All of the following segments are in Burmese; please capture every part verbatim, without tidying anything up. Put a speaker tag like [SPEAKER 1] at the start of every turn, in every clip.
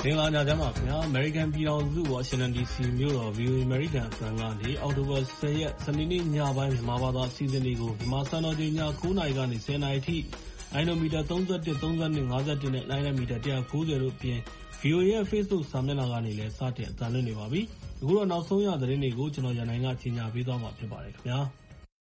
[SPEAKER 1] မင်္ဂလာညချမ်းပါခင်ဗျာ American ပြည်ထောင်စု Washington ဒီ စီ မြို့တော် ဗွီအိုအေ American အသံကနေ အောက်တိုဘာ ၁၀ ရက် စနေနေ့ညပိုင်းမြန်မာဘာသာအစီအစဉ်တွေကိုမြန်မာစံတော်ချိန်ည ၉ နာရီကနေ ၁၀ နာရီအထိလိုင်းနိုမီတာ ၃၁, ၃၂, ၅၁ နဲ့ လိုင်းနိုမီတာ ၁၉၀ တို့အပြင် ဗွီအိုအေရဲ့ Facebook စာမျက်နှာကနေလည်းစတင်အသံလွှင့်နေပါပြီ။ အခုတော့နောက်ဆုံးရသတင်းတွေကိုကျွန်တော်ရန်နိုင်ကကြီးညာပေးသွားမှာဖြစ်ပါတယ်ခင်ဗျာ။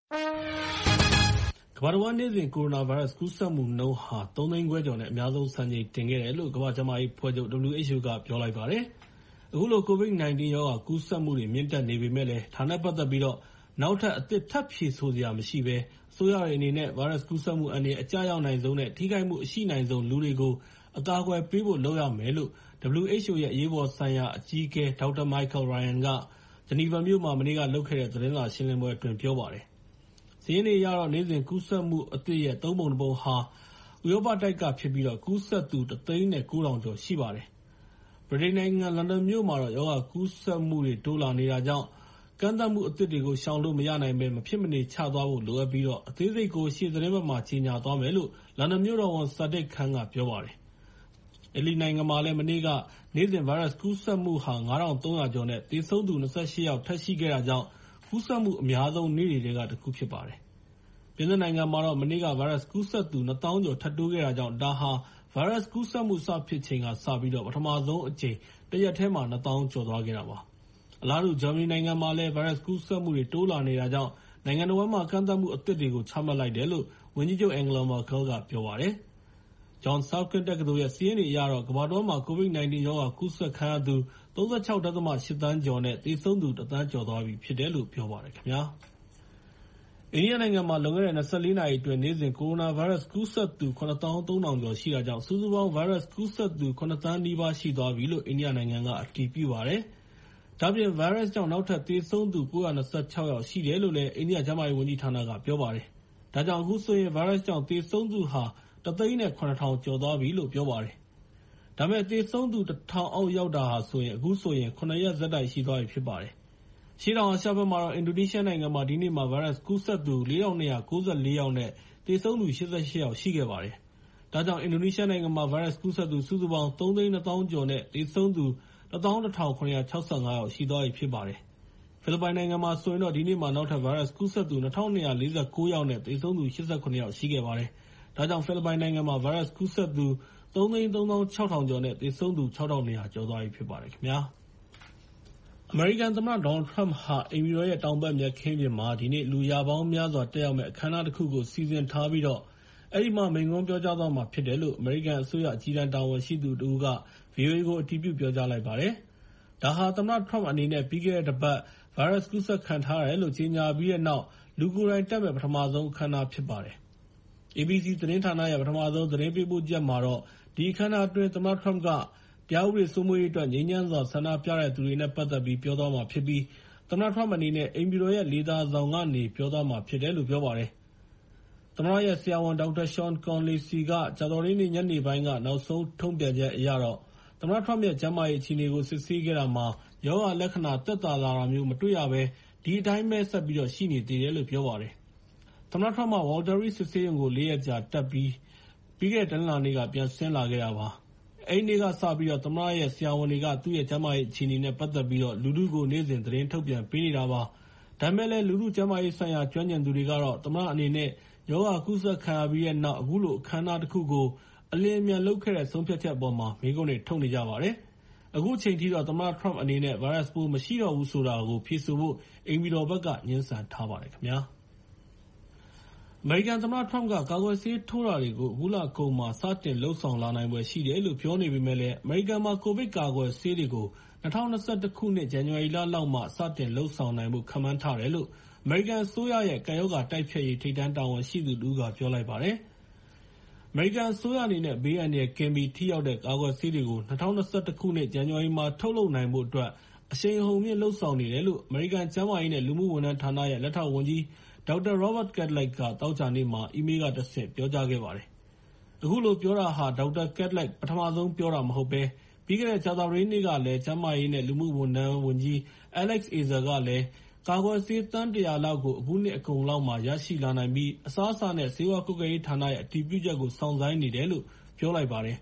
[SPEAKER 1] ကမ္ဘာတဝန်းနေ့စဉ်ကိုရိုနာဗိုင်းရပ်စ်ကူးစက်မှုနှုန်းဟာ သုံးသိန်းခွဲကျော်နဲ့အများဆုံးစံချိန်တင်ခဲ့တယ်လို့ ကမ္ဘာ့ကျန်းမာရေးအဖွဲ့ချုပ် ဒဗလယူ အိတ်ချ် အို က ပြောလိုက်ပါတယ်။ အခုလို ကိုဗစ် ၁၉ ရောဂါကူးစက်မှုတွေမြင့်တက်နေပေမဲ့လည်း ဒါနဲ့ပတ်သက်ပြီး နောက်ထပ်အသစ်ထပ်ဖြေဆိုစရာမရှိဘဲ အစိုးရတွေအနေနဲ့ ဗိုင်းရပ်စ်ကူးစက်မှုအန္တရာယ်အကျရောက်နိုင်ဆုံးနဲ့ ထိခိုက်မှုအရှိနိုင်ဆုံးလူတွေကို အကာအကွယ်ပေးဖို့လုပ်ရမယ်လို့ ဒဗလယူ အိတ်ချ် အို ရဲ့ အရေးပေါ်ဆိုင်ရာအကြီးအကဲ ဒေါက်တာ Michael Ryan က ဂျနီဗာမြို့မှာ မနေ့ကလုပ်ခဲ့တဲ့သတင်းစာရှင်းလင်းပွဲအတွင်းပြောပါတယ်။ စာရင်းတွေအရတော့ နေ့စဉ်ကူးစက်မှုအသစ်ရဲ့ သုံးပုံ တစ်ပုံဟာ ဥရောပတိုက်ကဖြစ်ပြီး ကူးစက်သူ ၁ သိန်း ၉ ထောင်ကျော်ရှိပါတယ်။ ဗြိတိန်နိုင်ငံ လန်ဒန်မြို့မှာတော့ ရောဂါကူးစက်မှုတွေတိုးလာနေတာကြောင့် ကန့်သတ်မှုအသစ်တွေကို ရှောင်လို့မရနိုင်ဘဲ မဖြစ်မနေချသွားဖို့လိုအပ်ပြီး အသေးစိတ်ကို ရှေ့သီတင်းပတ်မှာ ကြေညာသွားမယ်လို့ လန်ဒန်မြို့တော်ဝန် Sadiq Khan က ပြောပါတယ်။ အီတလီနိုင်ငံမှာလည်း မနေ့က နေ့စဉ်ဗိုင်းရပ်စ်ကူးစက်မှုဟာ ၅,၃၀၀ ကျော်နဲ့ သေဆုံးသူ ၂၈ ယောက်ထပ်ရှိခဲ့တာကြောင့် ကူးစက်မှုအများဆုံးနေ့တွေထဲက တစ်ခုဖြစ်ပါတယ်။ ပြင်သစ်နိုင်ငံမှာတော့ မနေ့က ဗိုင်းရပ်စ်ကူးစက်သူ ၂၀,၀၀၀ ကျော်ထပ်တိုးခဲ့တာကြောင့် ဒါဟာ ဗိုင်းရပ်စ်ကူးစက်မှုစဖြစ်ချိန်ကစပြီး ပထမဆုံးအကြိမ် တရက်တည်းမှာ ၂၀,၀၀၀ ကျော်သွားခဲ့တာပါ။ အလားတူ ဂျာမနီနိုင်ငံမှာလည်း ဗိုင်းရပ်စ်ကူးစက်မှုတွေတိုးလာနေတာကြောင့် နိုင်ငံတဝန်းမှာ ကန့်သတ်မှုအသစ်တွေကို ချမှတ်လိုက်တယ်လို့ ဝန်ကြီးချုပ် Angela Merkel က ပြောပါတယ်။ Johns Hopkins တက္ကသိုလ်ရဲ့ စာရင်းတွေအရတော့ ကမ္ဘာတဝန်းမှာ ကိုဗစ် ၁၉ ရောဂါကူးစက်ခံရသူ ၃၆.၈ သန်းကျော်နဲ့ သေဆုံးသူ ၁ သန်းကျော်သွားပြီဖြစ်တယ်လို့ ပြောပါတယ်ခင်ဗျာ။ အိန္ဒိယနိုင်ငံမှာ လွန်ခဲ့တဲ့ ၂၄ နာရီအတွင်း နေ့စဉ်ကိုရိုနာဗိုင်းရပ်စ်ကူးစက်သူ ၇၃,၀၀၀ ကျော်ရှိတာကြောင့် စုစုပေါင်း ဗိုင်းရပ်စ်ကူးစက်သူ ၇ သန်းနီးပါးရှိသွားပြီလို့ အိန္ဒိယနိုင်ငံက အတည်ပြုပါတယ်။ ဒါ့အပြင် ဗိုင်းရပ်စ်ကြောင့် နောက်ထပ်သေဆုံးသူ ၉၂၆ ယောက်ရှိတယ်လို့ အိန္ဒိယကျန်းမာရေးဝန်ကြီးဌာနက ပြောပါတယ်။ ဒါကြောင့် အခုဆိုရင် ဗိုင်းရပ်စ်ကြောင့်သေဆုံးသူဟာ ၁၀၇,၀၀၀ ကျော်သွားပြီလို့ ပြောပါတယ်။ ဒါပေမဲ့ သေဆုံးသူ ၁,၀၀၀ အောက်ရောက်တာဟာဆိုရင် အခုဆိုရင် ၇ ရက်ဆက်တိုက်ရှိသွားပြီဖြစ်ပါတယ်။ အရှေ့တောင်အာရှဘက်မှာတော့ အင်ဒိုနီးရှားနိုင်ငံမှာ ဒီနေ့မှာ ဗိုင်းရပ်စ်ကူးစက်သူ ၄,၂၉၄ ယောက်နဲ့ သေဆုံးသူ ၈၈ ယောက်ရှိခဲ့ပါတယ်။ ဒါကြောင့် အင်ဒိုနီးရှားနိုင်ငံမှာ ဗိုင်းရပ်စ်ကူးစက်သူ စုစုပေါင်း ၃၂၀,၀၀၀ ကျော်နဲ့ သေဆုံးသူ ၁၁,၇၆၅ ယောက်ရှိသွားပြီဖြစ်ပါတယ်။ ဖိလစ်ပိုင်နိုင်ငံမှာဆိုရင်တော့ ဒီနေ့မှာ နောက်ထပ်ဗိုင်းရပ်စ်ကူးစက်သူ ၂,၂၄၉ ယောက်နဲ့ သေဆုံးသူ ၈၇ ယောက်ရှိခဲ့ပါတယ်။ ဒါကြောင့် ဖိလစ်ပိုင်နိုင်ငံမှာ ဗိုင်းရပ်စ်ကူးစက်သူ ၃၃၆,၀၀၀ ကျော်နဲ့ သေဆုံးသူ ၆,၂၀၀ ကျော်သွားပြီဖြစ်ပါတယ်ခင်ဗျာ။ အမေရိကန်သမ္မတ ဒေါ်နယ်လ်ထရမ့်ဟာ အိမ်ဖြူတော်ရဲ့ တောင်ဘက်မြက်ခင်းပြင်မှာ ဒီနေ့ လူရာပေါင်းများစွာတက်ရောက်မယ့် အခမ်းအနားတစ်ခုကို စီစဉ်ထားပြီး အဲဒီမှာ မိန့်ခွန်းပြောကြားသွားမှာဖြစ်တယ်လို့ အမေရိကန်အစိုးရအကြီးတန်းတာဝန်ရှိသူတစ်ဦးက ဗွီအိုအေကို အတည်ပြုပြောကြားလိုက်ပါတယ်။ ဒါဟာ သမ္မတထရမ့်အနေနဲ့ ပြီးခဲ့တဲ့တပတ် ဗိုင်းရပ်စ်ကူးစက်ခံထားရတယ်လို့ ကြေညာပြီးတဲ့နောက် လူကိုယ်တိုင်တက်မယ့် ပထမဆုံးအခမ်းအနားဖြစ်ပါတယ်။ အေဘီစီသတင်းဌာနရဲ့ ပထမဆုံးသတင်းပေးပို့ချက်မှာတော့ ဒီအခမ်းအနားအတွင်း သမ္မတထရမ့်က တရားဥပဒေစိုးမိုးရေးအတွက် ငြိမ်းချမ်းစွာဆန္ဒပြတဲ့သူတွေနဲ့ ပတ်သက်ပြီး ပြောသွားမှာဖြစ်ပြီး သမ္မတထရမ့်အနေနဲ့ အိမ်ဖြူတော်ရဲ့ လေသာဆောင်ကနေ ပြောသွားမှာဖြစ်တယ်လို့ ပြောပါတယ်။ သမ္မတရဲ့ ဆရာဝန် ဒေါက်တာ Sean Conley ဆီက ကြာသပတေးနေ့ညနေပိုင်းက နောက်ဆုံးထုတ်ပြန်ချက်အရတော့ သမ္မတထရမ့်ရဲ့ ကျန်းမာရေးအခြေအနေကို စစ်ဆေးခဲ့တာမှာ ရောဂါလက္ခဏာသက်သာလာတာမျိုးမတွေ့ရဘဲ ဒီအတိုင်းပဲ ဆက်ပြီးရှိနေသေးတယ်လို့ ပြောပါတယ်။ သမ္မတထရမ့်က Walter Reed စစ်ဆေးရုံကို လေးရက်ကြာတက်ပြီး ပြီးခဲ့တဲ့ တနင်္လာနေ့က ပြန်ဆင်းလာခဲ့တာပါ။ အဲဒီနေ့ကစပြီး သမ္မတရဲ့ ဆရာဝန်တွေက သူ့ရဲ့ ကျန်းမာရေးအခြေအနေနဲ့ ပတ်သက်ပြီး လူထုကို နေ့စဉ်သတင်းထုတ်ပြန်ပေးနေတာပါ။ ဒါပေမဲ့လည်း လူထုကျန်းမာရေးဆိုင်ရာ ကျွမ်းကျင်သူတွေကတော့ သမ္မတအနေနဲ့ ရောဂါကူးစက်ခံရပြီးတဲ့နောက် အခုလို အခမ်းအနားတစ်ခုကို အလျင်အမြန်လုပ်ခဲ့တဲ့ ဆုံးဖြတ်ချက်အပေါ်မှာ မေးခွန်းတွေထုတ်နေကြပါတယ်။ အခုချိန်ထိတော့ သမ္မတထရမ့်အနေနဲ့ ဗိုင်းရပ်စ်ပိုးမရှိတော့ဘူးဆိုတာကို ဖြေဆိုဖို့ အိမ်ဖြူတော်ဘက်က ငြင်းဆန်ထားပါတယ်ခင်ဗျာ။ အမေရိကန်သမ္မတထရမ့်က ကာကွယ်ဆေးထိုးတာတွေကို အခုလအကုန်မှာ စတင်လုပ်ဆောင်လာနိုင်ဖွယ်ရှိတယ်လို့ ပြောနေပေမဲ့လည်း အမေရိကန်မှာ ကိုဗစ်ကာကွယ်ဆေးတွေကို ၂၀၂၁ ခုနှစ် ဇန်နဝါရီလလောက်မှ စတင်လုပ်ဆောင်နိုင်ဖို့ ခန့်မှန်းထားတယ်လို့ အမေရိကန်အစိုးရရဲ့ ကပ်ရောဂါတိုက်ဖျက်ရေး ထိပ်တန်းတာဝန်ရှိသူတစ်ဦးက ပြောလိုက်ပါတယ်။ အမေရိကန်အစိုးရအနေနဲ့ ဘေးအန္တရာယ်ကင်းပြီး ထိရောက်တဲ့ ကာကွယ်ဆေးတွေကို ၂၀၂၁ ခုနှစ် ဇန်နဝါရီမှာ ထုတ်လုပ်နိုင်ဖို့အတွက် အရှိန်အဟုန်မြှင့်လုပ်ဆောင်နေတယ်လို့ အမေရိကန်ကျန်းမာရေးနဲ့ လူမှုဝန်ထမ်းဌာနရဲ့ လက်ထောက်ဝန်ကြီး ဒေါက်တာ Robert Kadlec က သောကြာနေ့မှာ အီးမေးလ်ကတဆင့် ပြောကြားခဲ့ပါတယ်။ အခုလိုပြောတာဟာ ဒေါက်တာ Kadlec ပထမဆုံးပြောတာမဟုတ်ဘဲ ပြီးခဲ့တဲ့ ကြာသပတေးနေ့ကလည်း ကျန်းမာရေးနဲ့ လူမှုဝန်ထမ်းဝန်ကြီး Alex Azar ကလည်း ကာကွယ်ဆေး သန်း ၁၀၀ လောက်ကို အခုနှစ်အကုန်လောက်မှာ ရရှိလာနိုင်ပြီး အစားအစာနဲ့ ဆေးဝါးကွပ်ကဲရေးဌာနရဲ့ အတည်ပြုချက်ကို စောင့်ဆိုင်းနေတယ်လို့ ပြောလိုက်ပါတယ်။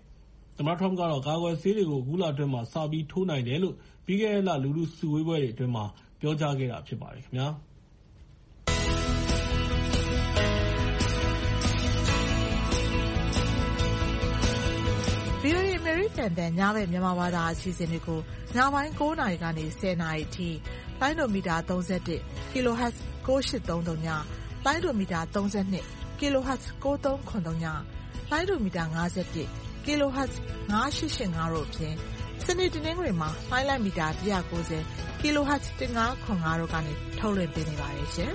[SPEAKER 1] သမ္မတ Trump ကတော့ ကာကွယ်ဆေးတွေကို အခုလအတွင်းမှာ စပြီးထိုးနိုင်တယ်လို့ ပြီးခဲ့တဲ့လ လူထုစုဝေးပွဲတွေအတွင်းမှာ ပြောကြားခဲ့တာဖြစ်ပါတယ်ခင်ဗျာ။
[SPEAKER 2] ဗွီအိုအေ အမေရိကန်တန်ညဘက်မြန်မာဘာသာအစီအစဉ်တွေကိုညပိုင်း၉နာရီကနေ ၁၀နာရီအထိလိုင်းဒိုမီတာ၃၁ kHz ၉၈၃၃ည၊ လိုင်းဒိုမီတာ၃၂ kHz ၉၃၇၃ည၊ လိုင်းဒိုမီတာ၅၁ kHz ၅၈၈၅တို့အပြင် စနေတနင်္ဂနွေမှာလိုင်းလိုက်မီတာ၁၉၀ kHz ၁၅၇၅တို့ကနေထုတ်လွှင့်ပေးနေပါတယ်ရှင်။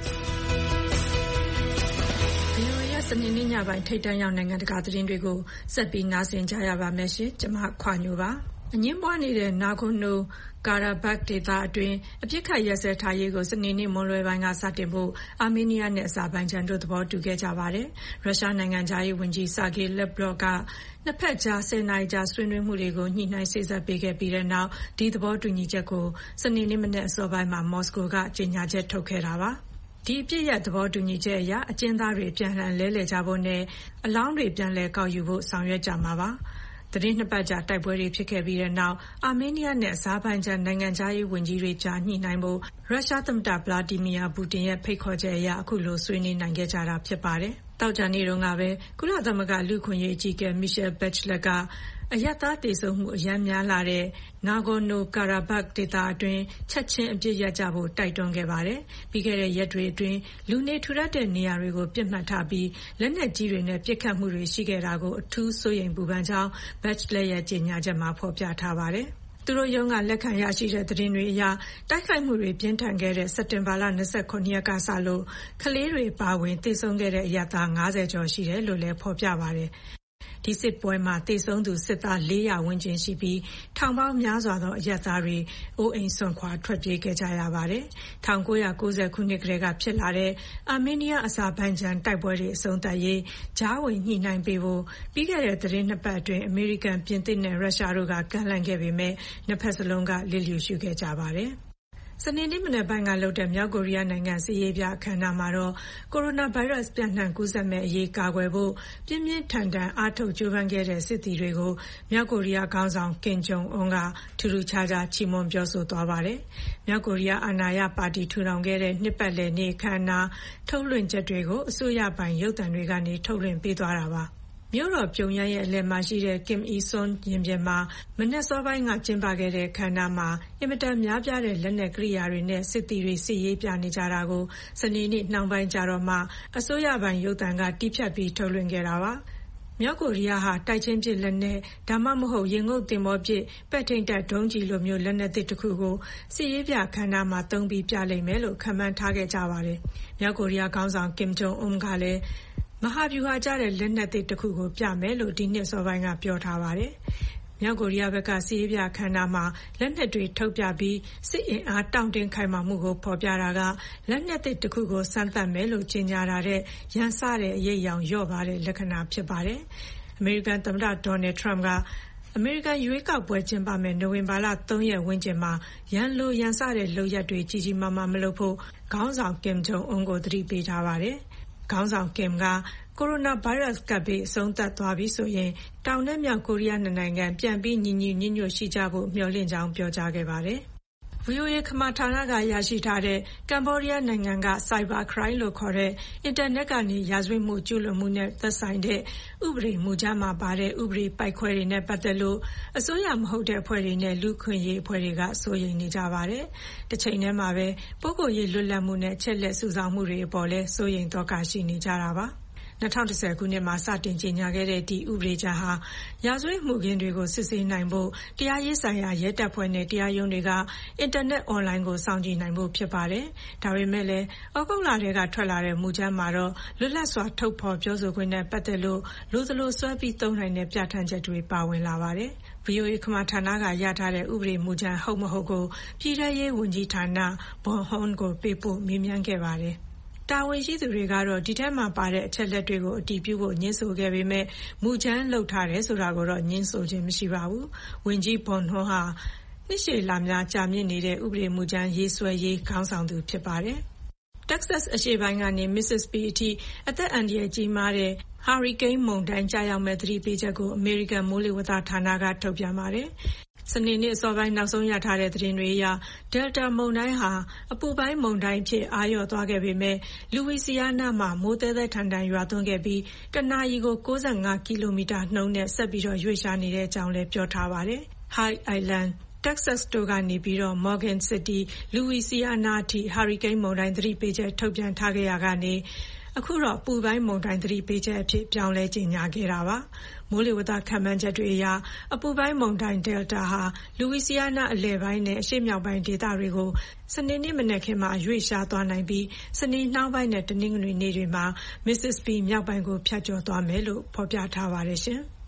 [SPEAKER 3] ဗွီအိုအေရဲ့စနေနေ့ညပိုင်းထိပ်တန်းရောက်နိုင်ငံတကာသတင်းတွေကိုဆက်ပြီးနားဆင်ကြရပါမယ်ရှင်။ကျွန်မခွာညိုပါ။အငင်းပွားနေတဲ့ Nagorno-Karabakh ဒေသအတွင်းအပစ်အခတ်ရပ်စဲထားရေးကိုစနေနေ့မွန်းလွဲပိုင်းကစတင်ဖို့အာမေးနီးယားနဲ့အဇာဘိုင်ဂျန်တို့သဘောတူခဲ့ကြပါတယ်။ရုရှားနိုင်ငံခြားရေးဝန်ကြီး Sergei Lavrov ကနှစ်ဖက်ကြားဆယ်နာရီကြာဆွေးနွေးမှုတွေကိုညှိနှိုင်းစေ့စပ်ပေးခဲ့ပြီးတဲ့နောက်ဒီသဘောတူညီချက်ကိုစနေနေ့မနက်အစောပိုင်းမှာမော်စကိုကကြေညာချက်ထုတ်ခဲ့တာပါ။ဒီအပြစ်ရသဘောတူညီချက်အရအကျဉ်းသားတွေပြန်လှန်လဲလှယ်ကြဖို့နဲ့အလောင်းတွေပြန်လည်ကောက်ယူဖို့ဆောင်ရွက်ကြမှာပါ။သတင်းနှစ်ပတ်ကြာတိုက်ပွဲတွေဖြစ်ခဲ့ပြီးတဲ့နောက်အာမေးနီးယားနဲ့အဇာဘိုင်ဂျန်နိုင်ငံခြားရေးဝန်ကြီးတွေကြားညှိနှိုင်းဖို့ရုရှားသမ္မတဗလာဒီမီယာပူတင်ရဲ့ဖိတ်ခေါ်ချက်အရအခုလိုဆွေးနွေးနိုင်ခဲ့ကြတာဖြစ်ပါတယ်။တောက်ကြနေ့တုန်းကပဲကုလသမဂ္ဂလူ့ခွင့်ရေးအကြီးအကဲ Michelle Bachelet ကအရပ်သားသေဆုံးမှုအရန်များလာတဲ့ Nagorno-Karabakh ဒေသအတွင်းချက်ချင်းအပြစ်ရပ်ကြဖို့တိုက်တွန်းခဲ့ပါတယ်။ပြီးခဲ့တဲ့ရက်တွေအတွင်းလူနေထူထပ်တဲ့နေရာတွေကိုပြစ်မှတ်ထားပြီးလက်နက်ကြီးတွေနဲ့ပစ်ခတ်မှုတွေရှိခဲ့တာကိုအထူးစိုးရိမ်ပူပန်ကြောင်း Bachelet ရဲ့ကြေညာချက်မှာဖော်ပြထားပါတယ်။သူတို့ရုံးကလက်ခံရရှိတဲ့သတင်းတွေအရတိုက်ခိုက်မှုတွေပြင်းထန်ခဲ့တဲ့စက်တင်ဘာလ၂၇ရက်ကစလို့ကလေးတွေပါဝင်သေဆုံးခဲ့တဲ့အရပ်သား၅၀ကျော်ရှိတယ်လို့လည်းဖော်ပြပါတယ်။ဒီစစ်ပွဲမှာသေဆုံးသူစစ်သား၄၀၀ဝန်းကျင်ရှိပြီးထောင်ပေါင်းများစွာသောအရပ်သားတွေအိုးအိမ်စွန့်ခွာထွက်ပြေးခဲ့ကြရပါတယ်။၁၉၉၀ခုနှစ်ကတည်းကဖြစ်လာတဲ့အာမေးနီးယားအဇာဘိုင်ဂျန်တိုက်ပွဲတွေအဆုံးသတ်ရေးကြားဝင်ညှိနှိုင်းပေးဖို့ပြီးခဲ့တဲ့သတင်းနှစ်ပတ်အတွင်းအမေရိကန်ပြင်သစ်နဲ့ရုရှားတို့ကကမ်းလှမ်းခဲ့ပေမဲ့နှစ်ဖက်စလုံးကလျစ်လျူရှုခဲ့ကြပါတယ်။စနေနေ့မနက်ပိုင်းကလုပ်တဲ့မြောက်ကိုရီးယားနိုင်ငံစစ်ရေးပြအခမ်းအနားမှာတော့ကိုရိုနာဗိုင်းရပ်စ်ပြန့်နှံ့ကူးစက်မဲ့အရေးကာကွယ်ဖို့ပြင်းပြင်းထန်ထန်အားထုတ်ကြိုးပမ်းခဲ့တဲ့စစ်သည်တွေကိုမြောက်ကိုရီးယားခေါင်းဆောင်ကင်ဂျုံအွန်းကထူးထူးခြားခြားချီးမွမ်းပြောဆိုသွားပါတယ်။မြောက်ကိုရီးယားအာဏာရပါတီထူထောင်ခဲ့တဲ့နှစ်ပတ်လည်နေ့အခမ်းအနားထုတ်လွှင့်ချက်တွေကိုအစိုးရပိုင်ရုပ်သံတွေကနေထုတ်လွှင့်ပေးသွားတာပါ။မြို့တော်ပြုံယမ်းရဲ့အလယ်မှာရှိတဲ့ Kim Il-sung ရင်ပြင်မှာမနက်စောပိုင်းကကျင်းပခဲ့တဲ့အခမ်းအနားမှာအင်မတန်များပြားတဲ့လက်နက်ကိရိယာတွေနဲ့စစ်သည်တွေစစ်ရေးပြနေကြတာကိုစနေနေ့နှောင်းပိုင်းကျတော့မှအစိုးရပိုင်ရုပ်သံကတီးဖြတ်ပြီးထုတ်လွှင့်ခဲ့တာပါ။မြောက်ကိုရီးယားဟာတိုက်ချင်းပစ်လက်နက်ဒါမှမဟုတ်ရေငုပ်သင်္ဘောပစ်ပဲ့ထိန်းတပ်ဒုံးကျည်လိုမျိုးလက်နက်သစ်တစ်ခုကိုစစ်ရေးပြအခမ်းအနားမှာသုံးပြီးပြလိမ့်မယ်လို့ခန့်မှန်းထားခဲ့ကြပါတယ်။မြောက်ကိုရီးယားခေါင်းဆောင်ကင်ဂျုံအွန်းကလည်းမဟာဗျူဟာကျတဲ့လက်နက်သစ်တစ်ခုကိုပြမယ်လို့ဒီနှစ်စောပိုင်းကပြောထားပါတယ်။မြောက်ကိုရီးယားဘက်ကစစ်ရေးပြအခမ်းအနားမှာလက်နက်တွေထုတ်ပြပြီးစစ်အင်အားတောင့်တင်းခိုင်မာမှုကိုဖော်ပြတာကလက်နက်သစ်တစ်ခုကိုစမ်းသပ်မယ်လို့ကြေညာတာတဲ့ရန်စတဲ့အရေးအယောင်လျော့ပါတဲ့လက္ခဏာဖြစ်ပါတယ်။အမေရိကန်သမ္မတဒေါ်နယ်ထရမ့်ကအမေရိကန်ရွေးကောက်ပွဲကျင်းပမယ်နိုဝင်ဘာလ၃ရက်ဝန်းကျင်မှာရန်လိုရန်စတဲ့လုပ်ရပ်တွေကြီးကြီးမားမားမလုပ်ဖို့ခေါင်းဆောင်ကင်ဂျုံအွန်းကိုသတိပေးထားပါတယ်။ခေါင်းဆောင်ကင်ကကိုရိုနာဗိုင်းရပ်စ်ကပ်ဘေးအဆုံးသတ်သွားပြီဆိုရင်တောင်နဲ့မြောက်ကိုရီးယားနှစ်နိုင်ငံပြန်ပြီးညီညီညွတ်ညွတ်ရှိကြဖို့မျှော်လင့်ကြောင်းပြောကြားခဲ့ပါတယ်။ဗွီအိုအေခမာဌာနကရရှိထားတဲ့ကမ္ဘောဒီးယားနိုင်ငံက Cyber Crime လို့ခေါ်တဲ့အင်တာနက်ကနေရာဇဝတ်မှုကျူးလွန်မှုနဲ့သက်ဆိုင်တဲ့ဥပဒေမူကြမ်းမှာပါတဲ့ဥပဒေပိုက်ခွဲတွေနဲ့ပတ်သက်လို့အစိုးရမဟုတ်တဲ့အဖွဲ့တွေနဲ့လူခွင့်ရေးအဖွဲ့တွေကစိုးရိမ်နေကြပါတယ်။တစ်ချိန်တည်းမှာပဲပုဂ္ဂိုလ်ရေးလွတ်လပ်မှုနဲ့ချက်လက်စုဆောင်မှုတွေအပေါ်လဲစိုးရိမ်တော့ကရှိနေကြတာပါ။၂၀၁၀ခုနှစ်မှာစတင်ကြေညာခဲ့တဲ့ဒီဥပဒေကြမ်းဟာရာဇဝတ်မှုခင်းတွေကိုစစ်ဆေးနိုင်ဖို့တရားရေးဆိုင်ရာရဲတပ်ဖွဲ့နဲ့တရားရုံးတွေကအင်တာနက်အွန်လိုင်းကိုစောင့်ကြည့်နိုင်ဖို့ဖြစ်ပါတယ်။ဒါပေမဲ့လည်းဩဂုတ်လထဲကထွက်လာတဲ့မူကြမ်းမှာတော့လွတ်လပ်စွာထုတ်ဖော်ပြောဆိုခွင့်နဲ့ပတ်သက်လို့လိုသလိုစွဲပြီးသုံးနိုင်တဲ့ပြဋ္ဌာန်းချက်တွေပါဝင်လာပါတယ်။ ဗွီအိုအေခမာဌာနကရထားတဲ့ဥပဒေမူကြမ်းဟုတ်မဟုတ်ကိုပြည်ထရေးဝန်ကြီးဌာနဘွန်ဟွန်ကိုပေးပို့မေးမြန်းခဲ့ပါတယ်။တာဝန်ရှိသူတွေကတော့ဒီထဲမှာပါတဲ့အချက်လက်တွေကိုအတည်ပြုဖို့ညှင်းဆိုခဲ့ပေမဲ့မူကြမ်းလုပ်ထားတယ်ဆိုတာကိုတော့ညှင်းဆိုခြင်းမရှိပါဘူး။ဝန်ကြီးဘွန်ဟွန်ဟာနှစ်ရှည်လများကြာမြင့်နေတဲ့ဥပဒေမူကြမ်းရေးဆွဲရေးခေါင်းဆောင်သူဖြစ်ပါတယ်။ Texas အရှေ့ပိုင်းကနေ Mississippi အထိအသက်အန္တရာယ်ကြီးမားတဲ့ဟာရီကိန်းမုန်တိုင်းကျရောက်မဲ့သတိပေးချက်ကိုအမေရိကန်မိုးလေဝသဌာနကထုတ်ပြန်ပါတယ်။စနေနေ့အစောပိုင်းနောက်ဆုံးရထားတဲ့သတင်းတွေအရဒယ်တာမုန်တိုင်းဟာအပူပိုင်းမုန်တိုင်းဖြစ်အာရုံသွားခဲ့ပေမဲ့လူဝီစီယာနာမှာမိုးသေးသေးထန်ထန်ရွာသွန်းခဲ့ပြီးတနာရီကို၉၅ကီလိုမီတာနှုန်းနဲ့ဆက်ပြီးတော့ရွေ့ရှားနေတဲ့အကြောင်းလည်းပြောထားပါတယ်။ High Island Texas တို့ကနေပြီးတော့ Morgan City, Louisiana အထိဟာရီကိန်းမုန်တိုင်းသတိပေးချက်ထုတ်ပြန်ထားခဲ့ရကနေအခုတော့ပူပိုင်းမုန်တိုင်းသတိပေးချက်အဖြစ်ပြောင်းလဲကြေညာခဲ့တာပါ။မိုးလေဝသခန့်မှန်းချက်တွေအရအပူပိုင်းမုန်တိုင်း Delta ဟာ Louisiana အလယ်ပိုင်းနဲ့အရှေ့မြောက်ပိုင်းဒေသတွေကိုစနေနေ့မနက်ခင်းမှာရွေ့ရှားသွားနိုင်ပြီးစနေနှောင်းပိုင်းနဲ့တနင်္ဂနွေနေ့တွေမှာ Mississippi မြောက်ပိုင်းကိုဖြတ်ကျော်သွားမယ်လို့ဖော်ပြထားပါတယ်ရှင်။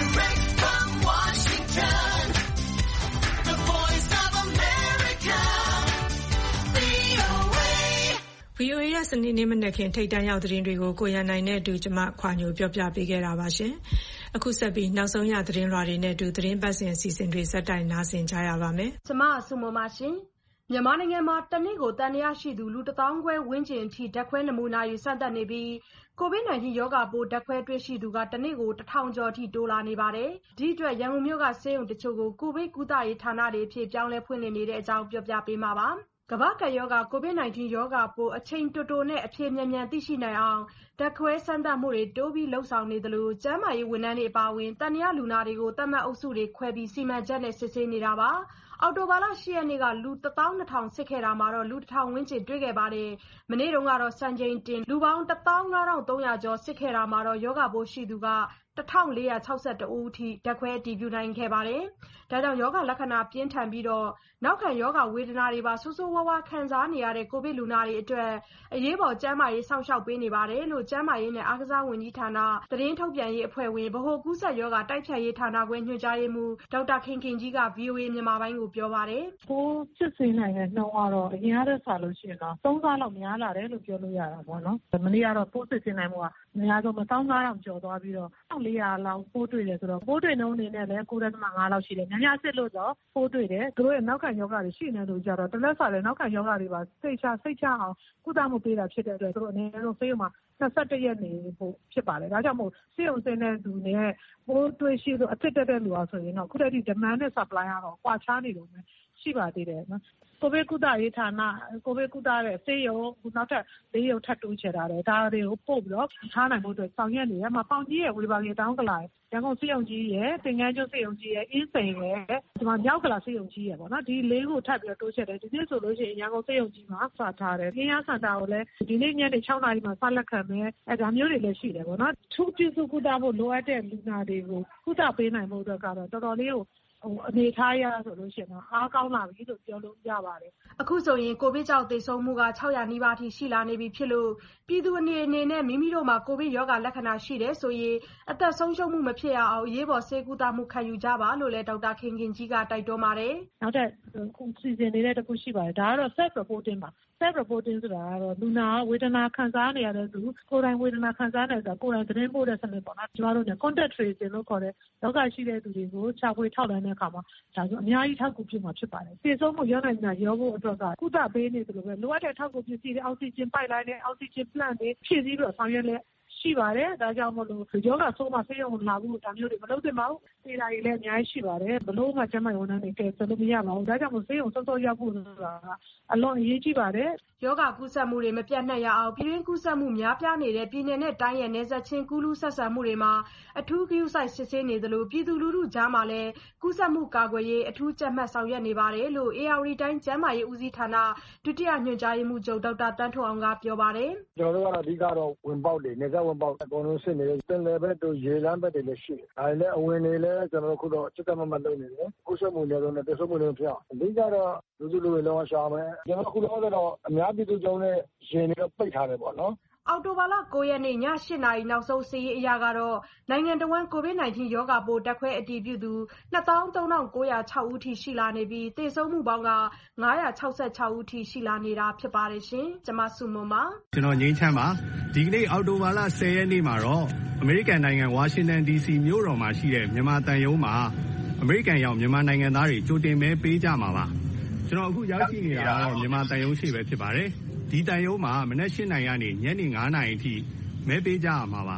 [SPEAKER 3] ဗွီအိုအေ ရဲ့စနေနေ့မနက်ခင်းထိပ်တန်းရောက်သတင်းတွေကိုကိုရန်နိုင်နဲ့အတူကျမခွာညိုပြောပြပေးခဲ့တာပါရှင်။အခုဆက်ပြီးနောက်ဆုံးရသတင်းလွှာတွေနဲ့အတူသတင်းပတ်စဉ်အစီအစဉ်တွေစက်တိုင်နားဆင်ကြရပါမယ်
[SPEAKER 4] ။ကျမဆုမပါရှင်။မြန်မာနိုင်ငံမှာတနေ့ကိုတန်ရာရှိသူလူတစ်သောင်းခွဲဝန်းကျင်အထိဓာတ်ခွဲနမူနာယူစမ်းသပ်နေပြီးကိုဗစ် ၁၉ ရောဂါပိုးဓာတ်ခွဲတွေ့ရှိသူကတနေ့ကိုတစ်ထောင်ကျော်အထိတိုးလာနေပါတယ်။ဒီအတွက်ရန်ကုန်မြို့ကဆေးရုံတချို့ကိုကိုဗစ်ကုသရေးဌာနတွေအဖြစ်ပြောင်းလဲဖွင့်လှစ်နေတဲ့အကြောင်းပြောပြပေးမှာပါ။ကမ္ဘာ့ကပ်ရောဂါကိုဗစ် ၁၉ ရောဂါပိုးအချိန်တိုတိုနဲ့အဖြေမြန်မြန်သိရှိနိုင်အောင်ဓာတ်ခွဲစမ်းသပ်မှုတွေတိုးပြီးလှုပ်ဆောင်နေသလိုကျန်းမာရေးဝန်ထမ်းတွေအပါအဝင်တန်ရာလူနာတွေကိုသတ်မှတ်အုပ်စုတွေခွဲပြီးစီမံချက်နဲ့စစ်ဆေးနေတာပါ။အောက်တိုဘာလ၈ရက်နေ့ကလူတစ်သောင်းနှစ်ထောင်စစ်ခဲ့တာမှာတော့လူတစ်ထောင်ဝန်းကျင်တွေ့ခဲ့ပါတယ်။မနေ့တုန်းကတော့စံချိန်တင်လူပေါင်းတစ်သောင်းငါးထောင်သုံးရာကျော်စစ်ခဲ့တာမှာတော့ရောဂါပိုးရှိသူကတစ်ထောင်လေးရာခြောက်ဆယ်တဦးအထိဓာတ်ခွဲအတည်ပြုနိုင်ခဲ့ပါတယ်။ဒါကြောင့်ရောဂါလက္ခဏာပြင်းထန်ပြီးတော့နောက်ခံရောဂါဝေဒနာတွေပါဆိုးဆိုးဝါးဝါးခံစားနေရတဲ့ကိုဗစ်လူနာတွေအတွက်အရေးပေါ်ကျန်းမာရေးစောင့်ရှောက်ပေးနေပါတယ်လို့ကျန်းမာရေးနဲ့အားကစားဝန်ကြီးဌာနသတင်းထုတ်ပြန်ရေးအဖွဲ့ဝင်ဗဟိုကူးစက်ရောဂါတိုက်ဖျက်ရေးဌာနခွဲညွှန်ကြားရေးမှူးဒေါက်တာခင်ခင်ကြီးက ဗွီအိုအေမြန်မာပိုင်းကိုပြောပါတယ်
[SPEAKER 5] ။ပိုးစစ်ဆေးနိုင်တဲ့နှုန်းကတော့အရင်ကတည်းကဆိုလို့ရှိရင်တော့သုံးဆလောက်များလာတယ်လို့ပြောလို့ရတာပေါ့နော်။မနေ့ကတော့ပိုးစစ်ဆေးနိုင်မှုကအများဆုံးတစ်သောင်းငါးထောင်ကျော်သွားပြီးတော့တစ်ထောင်လေးရာလောက်ပိုးတွေ့တယ်ဆိုတော့ပိုးတွေ့နှုန်းအနေနဲ့လည်းကိုးဒသမငါးလောက်ရှိတယ်။များများစစ်လို့တော့ပိုးတွေ့တယ်။သူတို့ရဲ့နောက်ခံရောဂါတွေရှိနေလို့ကြတော့တလက်စာလည်းနောက်ခံရောဂါတွေပါစိတ်ချစိတ်ချအောင်ကုသမှုပေးတာဖြစ်တဲ့အတွက်သူတို့အနေနဲ့တော့ဆေးရုံမှာနှစ်၁၁ရက်နေဖို့ဖြစ်ပါတယ်။ဒါကြောင့်မို့ဆေးရုံဆင်းတဲ့သူနဲ့ပိုးတွေ့ရှိလို့အဖြစ်တက်တဲ့လူအားဆိုရင်တော့ခုတည်းက demand နဲ့ supply ကတော့ကွာခြားနေလို့ရှိပါသေးတယ်နော်။ကိုဗစ်ကုသရေးဌာနကိုဗစ်ကုသတဲ့ဆေးရုံနောက်ထပ်လေးရုံထပ်တိုးချဲ့ထားတယ်ဒါတွေကိုပို့ပြီးတော့ထားနိုင်ဖို့အတွက်ဆောင်ရွက်နေတယ်မှာပေါင်ကြီးရဲ့ဝေဘာကြီးတောင်းကလာရန်ကုန်ဆေးရုံကြီးရဲ့တင်ငန်းကျွန်းဆေးရုံကြီးရဲ့အင်းစိန်ရဲ့ဒီမှာမြောက်ကလာဆေးရုံကြီးရဲ့ပေါ့နော်ဒီလေးကိုထပ်ပြီးတော့တိုးချဲ့တယ်ဒီနေ့ဆိုလို့ရှိရင်ရန်ကုန်ဆေးရုံကြီးမှာစထားတယ်ခင်းရစင်တာကိုလည်းဒီနေ့ညနေ၆နာရီမှာစလက်ခံမယ်အဲဒါမျိုးတွေလည်းရှိတယ်ပေါ့နော်ထူးပြစုကုသဖို့လိုအပ်တဲ့လူနာတွေကိုကုသပေးနိုင်ဖို့အတွက်ကတော့တော်တော်လေးကိုဟိုအနေထားရဆိုလို့ရှိရင်တော့အားကောင်းလာပြီလို့ပြောလို့ရပါတယ်
[SPEAKER 4] အခုဆိုရင်ကိုဗစ်ကြောင့်သေဆုံးမှုက၆ရာနီးပါးထိရှိလာနေပြီဖြစ်လို့ပြည်သူအနေနဲ့မိမိတို့မှာကိုဗစ်ရောဂါလက္ခဏာရှိတယ်ဆိုရင်အသက်ဆုံးရှုံးမှုမဖြစ်ရအောင်အရေးပေါ်ဆေးကုသမှုခံယူကြပါလို့လည်းဒေါက်တာခင်ခင်ကြီးကတိုက်တွန်းပါတယ်
[SPEAKER 5] နောက်ထပ်စီစဉ်နေတဲ့တခုရှိပါတယ်ဒါကတော့ self reporting ပါ self reporting ဆိုတာကတော့လူနာဝေဒနာခံစားနေရတဲ့သူကိုယ်တိုင်ဝေဒနာခံစားနေတယ်ဆိုတာကိုယ်တိုင်သတင်းပို့တဲ့စနစ်ပေါ့နော်ကျမတို့က contact tracing လို့ခေါ်တဲ့ယောဂရှိတဲ့သူတွေကိုခြာဖွေထောက်လှမ်းတဲ့အခါမှာဒါဆိုအများကြီးထောက်ကူပြုမှာဖြစ်ပါတယ်သေဆုံးမှုရောနိုင်တာရောဖို့အတွက်ကကုသပေးနေသလိုပဲလိုအပ်တဲ့ထောက်ကူပစ္စည်းတွေအောက်ဆီဂျင်ပိုက်လိုင်းတွေအောက်ဆီဂျင်ပလန့်တွေဖြည့်ဆည်းပြီးတော့ဆောင်ရွက်လက်ရှိပါတယ်ဒါကြောင့်မို့လို့ယောဂဆိုးမှဆေးရုံလာဖို့ဒါမျိုးတွေမလုပ်သင့်ပါဘူးသေတာတွေလည်းအများကြီးရှိပါတယ်ဘလို့မှကျန်းမာရေးဝန်ထမ်းတွေကယ်ဆယ်လို့မရပါဘူးဒါကြောင့်မို့ဆေးရုံစောစောရောက်ဖို့ဆိုတာကအလွန်အရေးကြီးပါတယ်
[SPEAKER 4] ယောဂကူးစက်မှုတွေမပြတ်နှံ့ရအောင်ပြည်တွင်းကူးစက်မှုများပြားနေတဲ့ပြည်내နဲ့တိုင်းရဲ့နယ်စပ်ချင်းကူးလူးဆက်ဆံမှုတွေမှာအထူးဂရုစိုက်စစ်ဆေးနေသလိုပြည်သူလူထုကြားမှာလည်းကူးစက်မှုကာကွယ်ရေးအထူးကြပ်မတ်ဆောင်ရွက်နေပါတယ်လို့အေရဝတီတိုင်းကျန်းမာရေးဦးစီးဌာနဒုတိယညွှန်ကြားရေးမှူးချုပ်ဒေါက်တာတန်းထွန်းအောင်ကပြောပါတယ်
[SPEAKER 6] ကျွန်တော်တို့ကတော့အဓိကတော့ဝင်ပေါက်တွေနယ်စပ်ဝင်ပေါက်အကုန်လုံးစစ်နေတယ်တင်လေဘက်တို့ရေလမ်းဘက်တွေလည်းရှိတယ်ဒါလည်းအဝင်တွေလည်းကျွန်တော်တို့ခုတော့စစ်တမမလုပ်နေတယ်ကူးစက်မှုလည်းတော့တဆုပ်မှုလည်းဖြစ်အောင်အဓိကတော့လူစုလူဝေးလုံးရှောင်မယ်ကျွန်တော်ခုတော့အများပြည်သူကြောင့်လည်းရင်တွေပိတ်ထားတယ်ပေါ့နော်
[SPEAKER 4] အောက်တိုဘာလ၉ရက်နေ့ည၈နာရီနောက်ဆုံးစာရင်းအရကတော့နိုင်ငံတော်ဝန်ကိုဗစ်၁၉ရောဂါပိုးတက်ခွဲအတည်ပြုသူနှစ်သောင်းသုံးထောင်ကိုးရာ၆ဦးထိရှိလာနေပြီးသေဆုံးမှုပေါင်းကငါးရာခြောက်ဆယ်ခြောက်ဦးထိရှိလာနေတာဖြစ်ပါတယ်ရှင်ကျွန်မဆုမွန်ပါ
[SPEAKER 7] ကျွန်တော်ငိမ့်ချမ်းပါဒီကနေ့အောက်တိုဘာလ၁၀ရက်နေ့မှာတော့အမေရိကန်နိုင်ငံဝါရှင်တန် ဒီ စီမြို့တော်မှာရှိတဲ့မြန်မာတန်ယုံမှာအမေရိကန်ရောက်မြန်မာနိုင်ငံသားတွေကြိုတင်မဲပေးကြမှာပါကျွန်တော်အခုရောက်ရှိနေတာကတော့မြန်မာတန်ယုံရှိပဲဖြစ်ပါတယ်ဒီတန်ယုံမှာမနက်၈နာရီကနေညနေ၅နာရီအထိမဲပေးကြရမှာပါ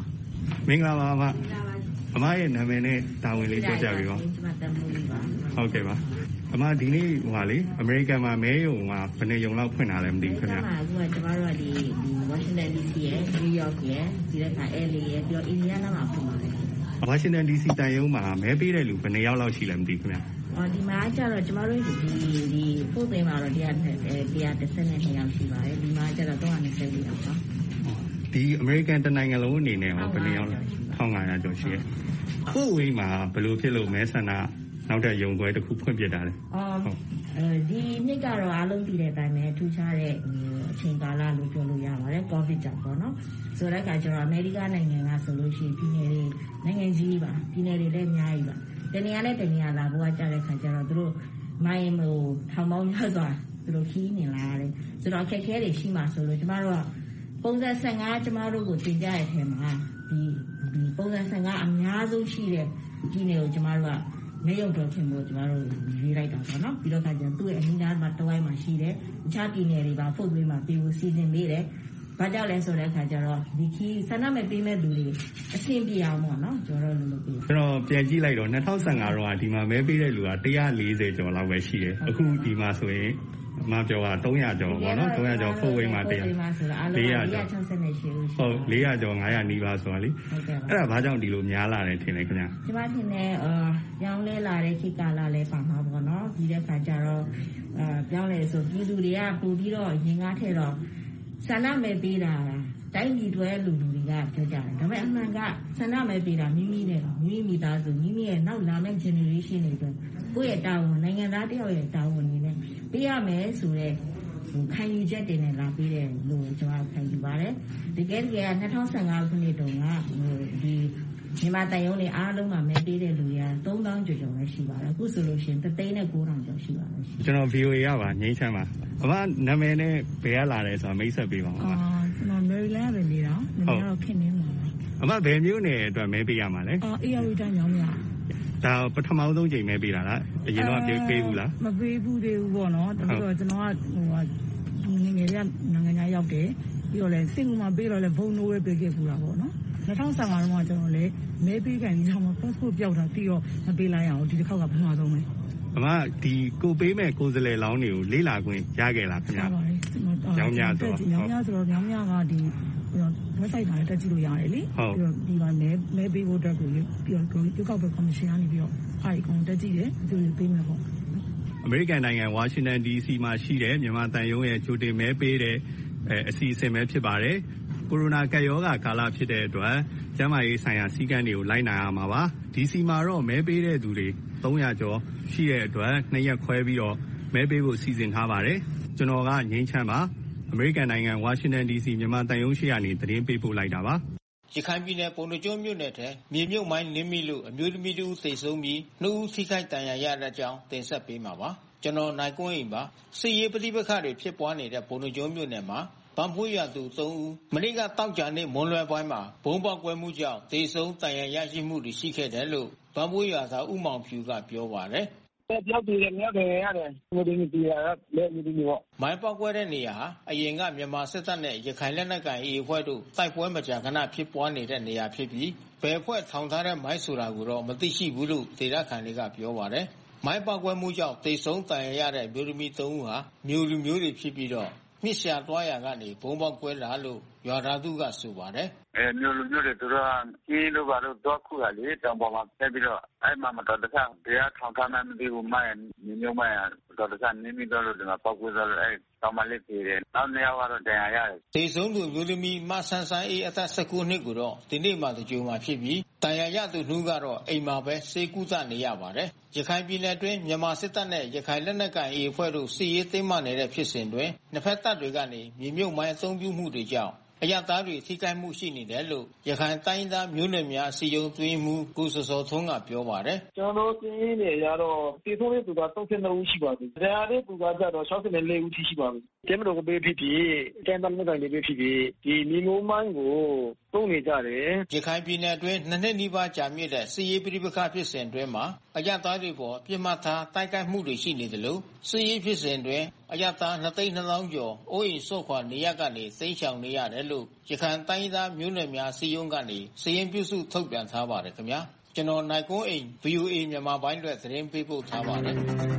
[SPEAKER 7] မင်္ဂလာပါအမအမရဲ့နာမည်နဲ့တာဝန်လေးပြောကြပြီပါဟုတ်ကဲ့ပါအမဒီနေ့ဟိုဟာလေအမေရိကန်မှာမဲရုံမှာဘယ်နှစ်ရုံလောက်ဖွင့်တာလဲမသိဘူးခင်ဗျာ
[SPEAKER 8] အခုကကျွန်တော်တို့ကဒီ Washington ဒီ စီ ရဲ့ New York ရဲ့ဒီက L A ရဲ့ပြီးတော့ Indiana မှာဖွင့်ပါတယ်
[SPEAKER 7] Washington ဒီ စီ တန်ရုံမှာမဲပေးတဲ့လူဘယ်နှစ်ယောက်လောက်ရှိလဲမသိဘူးခင်ဗျာ
[SPEAKER 8] အော်ဒီမှာကျတော့ကျွန်တော်တို့ဒီဒီပို့ပေးမှာတော့တရားတရားတစ်ဆက်နဲ့နှစ်ယောက်ရှိပါတယ်ဒီမှာကျတော့သုံးရာနှစ်ဆယ်လေးယောက်ပါ
[SPEAKER 7] ဒီအမေရိကန်တနိုင်ငံလုံးအနေနဲ့ဟောဘယ်နှစ်ယောက်လဲတစ်ထောင်ငါးရာကျော်ရှိရဲ့ကိုဝေးမှာဘယ်လိုဖြစ်လို့မဲဆန္ဒနောက်တဲ့ရုံပွဲတစ်ခုဖွင့်ပြတာလဲ
[SPEAKER 8] အော်အဲဒီနှစ်ကတော့အားလုံးသိတဲ့အတိုင်းပဲထူးခြားတဲ့အချိန်ကာလလို့ပြောလို့ရပါတယ်ကိုဗစ်ကြောင့်ပေါ့နော်ဆိုတော့ကကျွန်တော်အမေရိကန်နိုင်ငံကဆိုလို့ရှိရင်ပြည်နယ်တွေနိုင်ငံကြီးပါပြည်နယ်တွေလည်းအများကြီးပါတနေရာနဲ့တနေရာလာဖို့ကြတဲ့ခါကျတော့သူတို့မိုင်းဟိုထောင်ပေါင်းများစွာသူတို့ခီးနေလာတယ်ဆိုတော့အခက်အခဲတွေရှိမှဆိုလို့ကျမတို့ကပုံစံဆယ်ငါးကျမတို့ကိုတင်ကြရတဲ့အထက်မှာဒီဒီပုံစံဆယ်ငါးအများဆုံးရှိတဲ့ပြည်နယ်ကိုကျမတို့ကမဲရုံတော်ချင်းကိုကျမတို့ရွေးလိုက်တာပေါ့နော်ပြီးတော့ကကျသူ့ရဲ့အနီးနားမှာတဝိုင်းမှာရှိတယ်အခြားပြည်နယ်တွေပါဖို့သွေးမှာပြေဖို့စီစဉ်ပေးတယ်ဘာကြောင့်လဲဆိုတဲ့အခါကျတော့ဒီခီးဆန္ဒမဲ့ပေးမဲ့လူတွေအဆင်ပြေအောင်ပေါ့နော်ကျွန်တော်တို့လုပ်ပေး
[SPEAKER 7] ကျွန်တော်ပြန်ကြည့်လိုက်တော့၂၀၁၅တော့ဒီမှာမဲပေးတဲ့လူက၁၄၀ကျော်လောက်ပဲရှိတယ်အခုဒီမှာဆိုရင်အမပြောတာသုံးရာကျော်ပေါ့နော်သုံးရာကျော်ဖို့ဝိမ်းမှာတရား
[SPEAKER 8] ၄ရာကျော်
[SPEAKER 7] ဟုတ်၄ရာကျော်၅ရာနီးပါဆိုတော့လေအဲ့ဒါဘာကြောင့်ဒီလိုများလာတယ်ထင်လဲခင်ဗျာ
[SPEAKER 8] ကျမထင်တယ်အာပြောင်းလဲလာတဲ့ခေတ်ကာလလည်းပါမှာပေါ့နော်ဒီတဲ့ခါကျတော့အာပြောင်းလဲဆိုပြည်သူတွေကပို့ပြီးတော့ရင်ကားထဲတော့ဆန္ဒမဲပေးတာတိုင်းပြည်တွဲလူလူတွေကပြောကြတယ်ဒါပေမဲ့အမှန်ကဆန္ဒမဲပေးတာမိမိနဲ့မိမိမိသားစုမိမိရဲ့နောက်လာမယ့် generation တွေအတွက်ကိုယ့်ရဲ့တာဝန်နိုင်ငံသားတယောက်ရဲ့တာဝန်နေနဲ့ပေးရမယ်ဆိုတဲ့ခံယူချက်တွေနဲ့လာပေးတယ်လို့ကျွန်တော်ခံယူပါတယ်တကယ်တကယ်၂၀၁၅ခုနှစ်တုန်းကဒီမြန်မာတန်ရုံးတွေအားလုံးမှာမဲပေးတဲ့လူတွေကသုံးသောင်းကျော်ကျော်ပဲရှိပါတယ်အခုဆိုလို့ရှိရင်တစ်သိန်းနဲ့ကိုးထောင်ကျော်ရှိပါတယ်
[SPEAKER 7] ကျွန်တော် ဗီအိုအေ ရပါငိမ့်ချမ်းပါအမနာမည်နဲ့ဘယ်ကလာတယ်ဆိုတာမိတ်ဆက်ပေးပါဦး
[SPEAKER 2] အော်ကျွန်တော် Maryland ပဲနေတာနာမည်ကတော့ခင်မင်းပါ
[SPEAKER 7] အမဘယ်မျိုးနယ်အတွက်မဲပေးရမှာလဲ
[SPEAKER 2] အော် A R U တိုင်းညောင်းမြ
[SPEAKER 7] ဒါပထမဆုံးချိန်မဲပေးတာလားအရင်တော့ပေးပေးဘူးလား
[SPEAKER 2] မပေးဘူးသေးဘူးပေါ့နော်ဒါဆိုတော့ကျွန်တော်ကဟိုဟာငငယ်လေးကနိုင်ငံခြားရောက်တယ်ပြီးတော့လည်းစင်ကူမှာပေးတော့လည်းဘုံနိုးပဲပေးခဲ့ဘူးလားပေါ့နော်၂၀၁၅တုန်းကကျွန်တော်လည်းမဲပေးကန်ကြီးတော့ passport ပြောက်တာပြီးတော့မပေးလိုက်ရအောင်ဒီတစ်ခေါက်ကပထမဆုံးပဲ
[SPEAKER 7] အမဒီကိုပေးမဲ့ကိုယ်စားလှယ်လောင်းတွေကိုလေးလာခွင့်ရခဲ့လားခင်ဗျာ
[SPEAKER 2] ဟုတ်ပါတယ်
[SPEAKER 7] ညောင်းညဆို
[SPEAKER 2] ညောင်းညဆိုတော့ညောင်းညကဒီ website မှာတက်ကြည့်လို့ရတယ်လေပြီးတော့ဒီမှာမဲမဲပေးဖို့အတွက်ကိုပြီးတော့ဒီကောက်ပဲ commission ကနေပြီးတော့အားအကုန်တက်ကြည့်တယ်သူတွေပေးမယ်ပေါ့
[SPEAKER 7] အမေရိကန်နိုင်ငံဝါရှင်တန် ဒီ စီ မှာရှိတဲ့မြန်မာတန်ရုံးရဲ့ကြိုတင်မဲပေးတဲ့အစီအစဉ်ပဲဖြစ်ပါတယ်ကိုရိုနာကပ်ရောဂါကာလဖြစ်တဲ့အတွက်ကျန်းမာရေးဆိုင်ရာစည်းကမ်းတွေကိုလိုက်နာရမှာပါ ဒီ စီ မှာတော့မဲပေးတဲ့သူတွေသုံးရာကျော်ရှိတဲ့အတွက်နှစ်ရက်ခွဲပြီးတော့မဲပေးဖို့စီစဉ်ထားပါတယ်ကျွန်တော်ကငိမ့်ချမ်းပါအမေရိကန်နိုင်ငံဝါရှင်တန် ဒီ စီ မြန်မာတန်ရုံးရှိကနေသတင်းပေးပို့လိုက်တာပါ
[SPEAKER 9] ရခိုင်ပြည်နယ်ပုံနှကျုံးမြို့နယ်ထဲမြေမြုပ်မိုင်းနင်းမိလို့အမျိုးသမီးတို့သေဆုံးပြီးနှစ်ဦးထိခိုက်ဒဏ်ရာရတဲ့အကြောင်းတင်ဆက်ပေးမှာပါကျွန်တော်နိုင်ကွန်းအိမ်ပါစစ်ရေးပဋိပက္ခတွေဖြစ်ပွားနေတဲ့ပုံနှကျုံးမြို့နယ်မှာဗန်ဖိုးရသူသုံးဦးမနေ့ကတောက်ကြနေ့မွန်လွယ်ပိုင်းမှာဘုံပေါက်ကွဲမှုကြောင့်သေဆုံးဒဏ်ရာရရှိမှုတွေရှိခဲ့တယ်လို့ဗန်ဖိုးရသာဦးမောင်ဖြူကပြောပါတယ်
[SPEAKER 6] ပြောက်ပြီးတယ်မြောက်တယ်ရတယ်မြို့တွေပြည်ရလက်မြို့တွေပေါ့
[SPEAKER 9] မိုင်းပေါက်ကွဲတဲ့နေရာဟာအရင်ကမြန်မာစစ်တပ်နဲ့ရခိုင်လက်နက်ကိုင် အေ အဖွဲ့တို့တိုက်ပွဲမကြာခဏဖြစ်ပွားနေတဲ့နေရာဖြစ်ပြီးဘယ်အဖွဲ့ထောင်ထားတဲ့မိုင်းဆိုတာကိုတော့မသိရှိဘူးလို့ဒေသခံတွေကပြောပါတယ်မိုင်းပေါက်ကွဲမှုကြောင့်သေဆုံးဒဏ်ရာရတဲ့မျိုးသမီးသုံးဦးဟာမျိုးလူမျိုးတွေဖြစ်ပြီးတော့မြစ်ရှာသွားရာကနေဘုံပေါက်ကွဲလာလို့ရွာသားသူကဆိုပါတယ်
[SPEAKER 6] အဲမျိုးလူမျိုးတွေသူတို့ကြီးလို့ပါတော့တော့ခုကလေတောင်ပေါ်မှာတက်ပြီးတော့အဲ့မှာမတော်တဆတရားထောင်ထားမှမသိဘူးမိုင်းမျိုးမိုင်းတော်တဆနင်းပြီးတော့လို့ဒီမှာပေါက်ကွဲသွားလို့အဲ့တောင်မလေးပြေတယ်နောက်နှစ်ယောက်ကတော့တရားရတယ်
[SPEAKER 9] သေဆုံးသူမျိုးသမီးမဆန်းဆန်းအေးအသက်၁၉နှစ်ကိုတော့ဒီနေ့မှတကြိုမှာဖြစ်ပြီးတရားရသူနှူးကတော့အိမ်မှာပဲစေကူသနေရပါတယ်ရခိုင်ပြည်နယ်အတွင်းမြန်မာစစ်တပ်နဲ့ရခိုင်လက်နက်ကိုင် အေ အဖွဲ့တို့စစ်ရေးသိမ်းမနေတဲ့ဖြစ်စဉ်တွင်နှစ်ဖက်တပ်တွေကနေမြေမြုပ်မိုင်းအသုံးပြုမှုတွေကြောင့်အရသားတွေထိခိုက်မှုရှိနေတယ်လို့ရခိုင်တိုင်းသားမျိုးနွယ်များအစည်းအရုံးသွင်းမှုကိုစောစောထွန်းကပြောပါတယ်
[SPEAKER 6] ကျွန်တော်သိရင်းနေရတော့တည်ဆုံးတဲ့သူက၃၂ဦးရှိပါပြီ။တရားတဲ့သူကကြတော့၆၄ဦးထိရှိပါပြီတဲမတော်ကိုပေးဖြစ်ဖြစ်တိုင်းသားမျိုးတိုင်းတွေပေးဖြစ်ဖြစ်ဒီမီနိုမိုင်းကိုသုံးနေကြတယ်
[SPEAKER 9] ရခိုင်ပြည်နယ်အတွင်းနှစ်နှစ်နီးပါးကြာမြင့်တဲ့စစ်ရေးပဋိပက္ခဖြစ်စဉ်အတွင်းမှာအရသားတွေပေါ်ပြစ်မှတ်ထားတိုက်ခိုက်မှုတွေရှိနေတယ်လို့စစ်ရေးဖြစ်စဉ်အတွင်းအရသားနှစ်သိန်းနှစ်သောင်းကျော်အိုးအိမ်ဆော့ခွာနေရကနေသိမ်းရှောင်နေရတယ်လို့ရခိုင်တိုင်းသားမျိုးနွယ်များစီယုံကနေစည်ရင်ပြုစုထုတ်ပြန်ထားပါတယ်ခင်ဗျာကျွန်တော်နိုင်ကွန်းအိမ် ဗွီအိုအေ မြန်မာပိုင်းအတွက်သတင်းပေးပို့ထားပါတယ်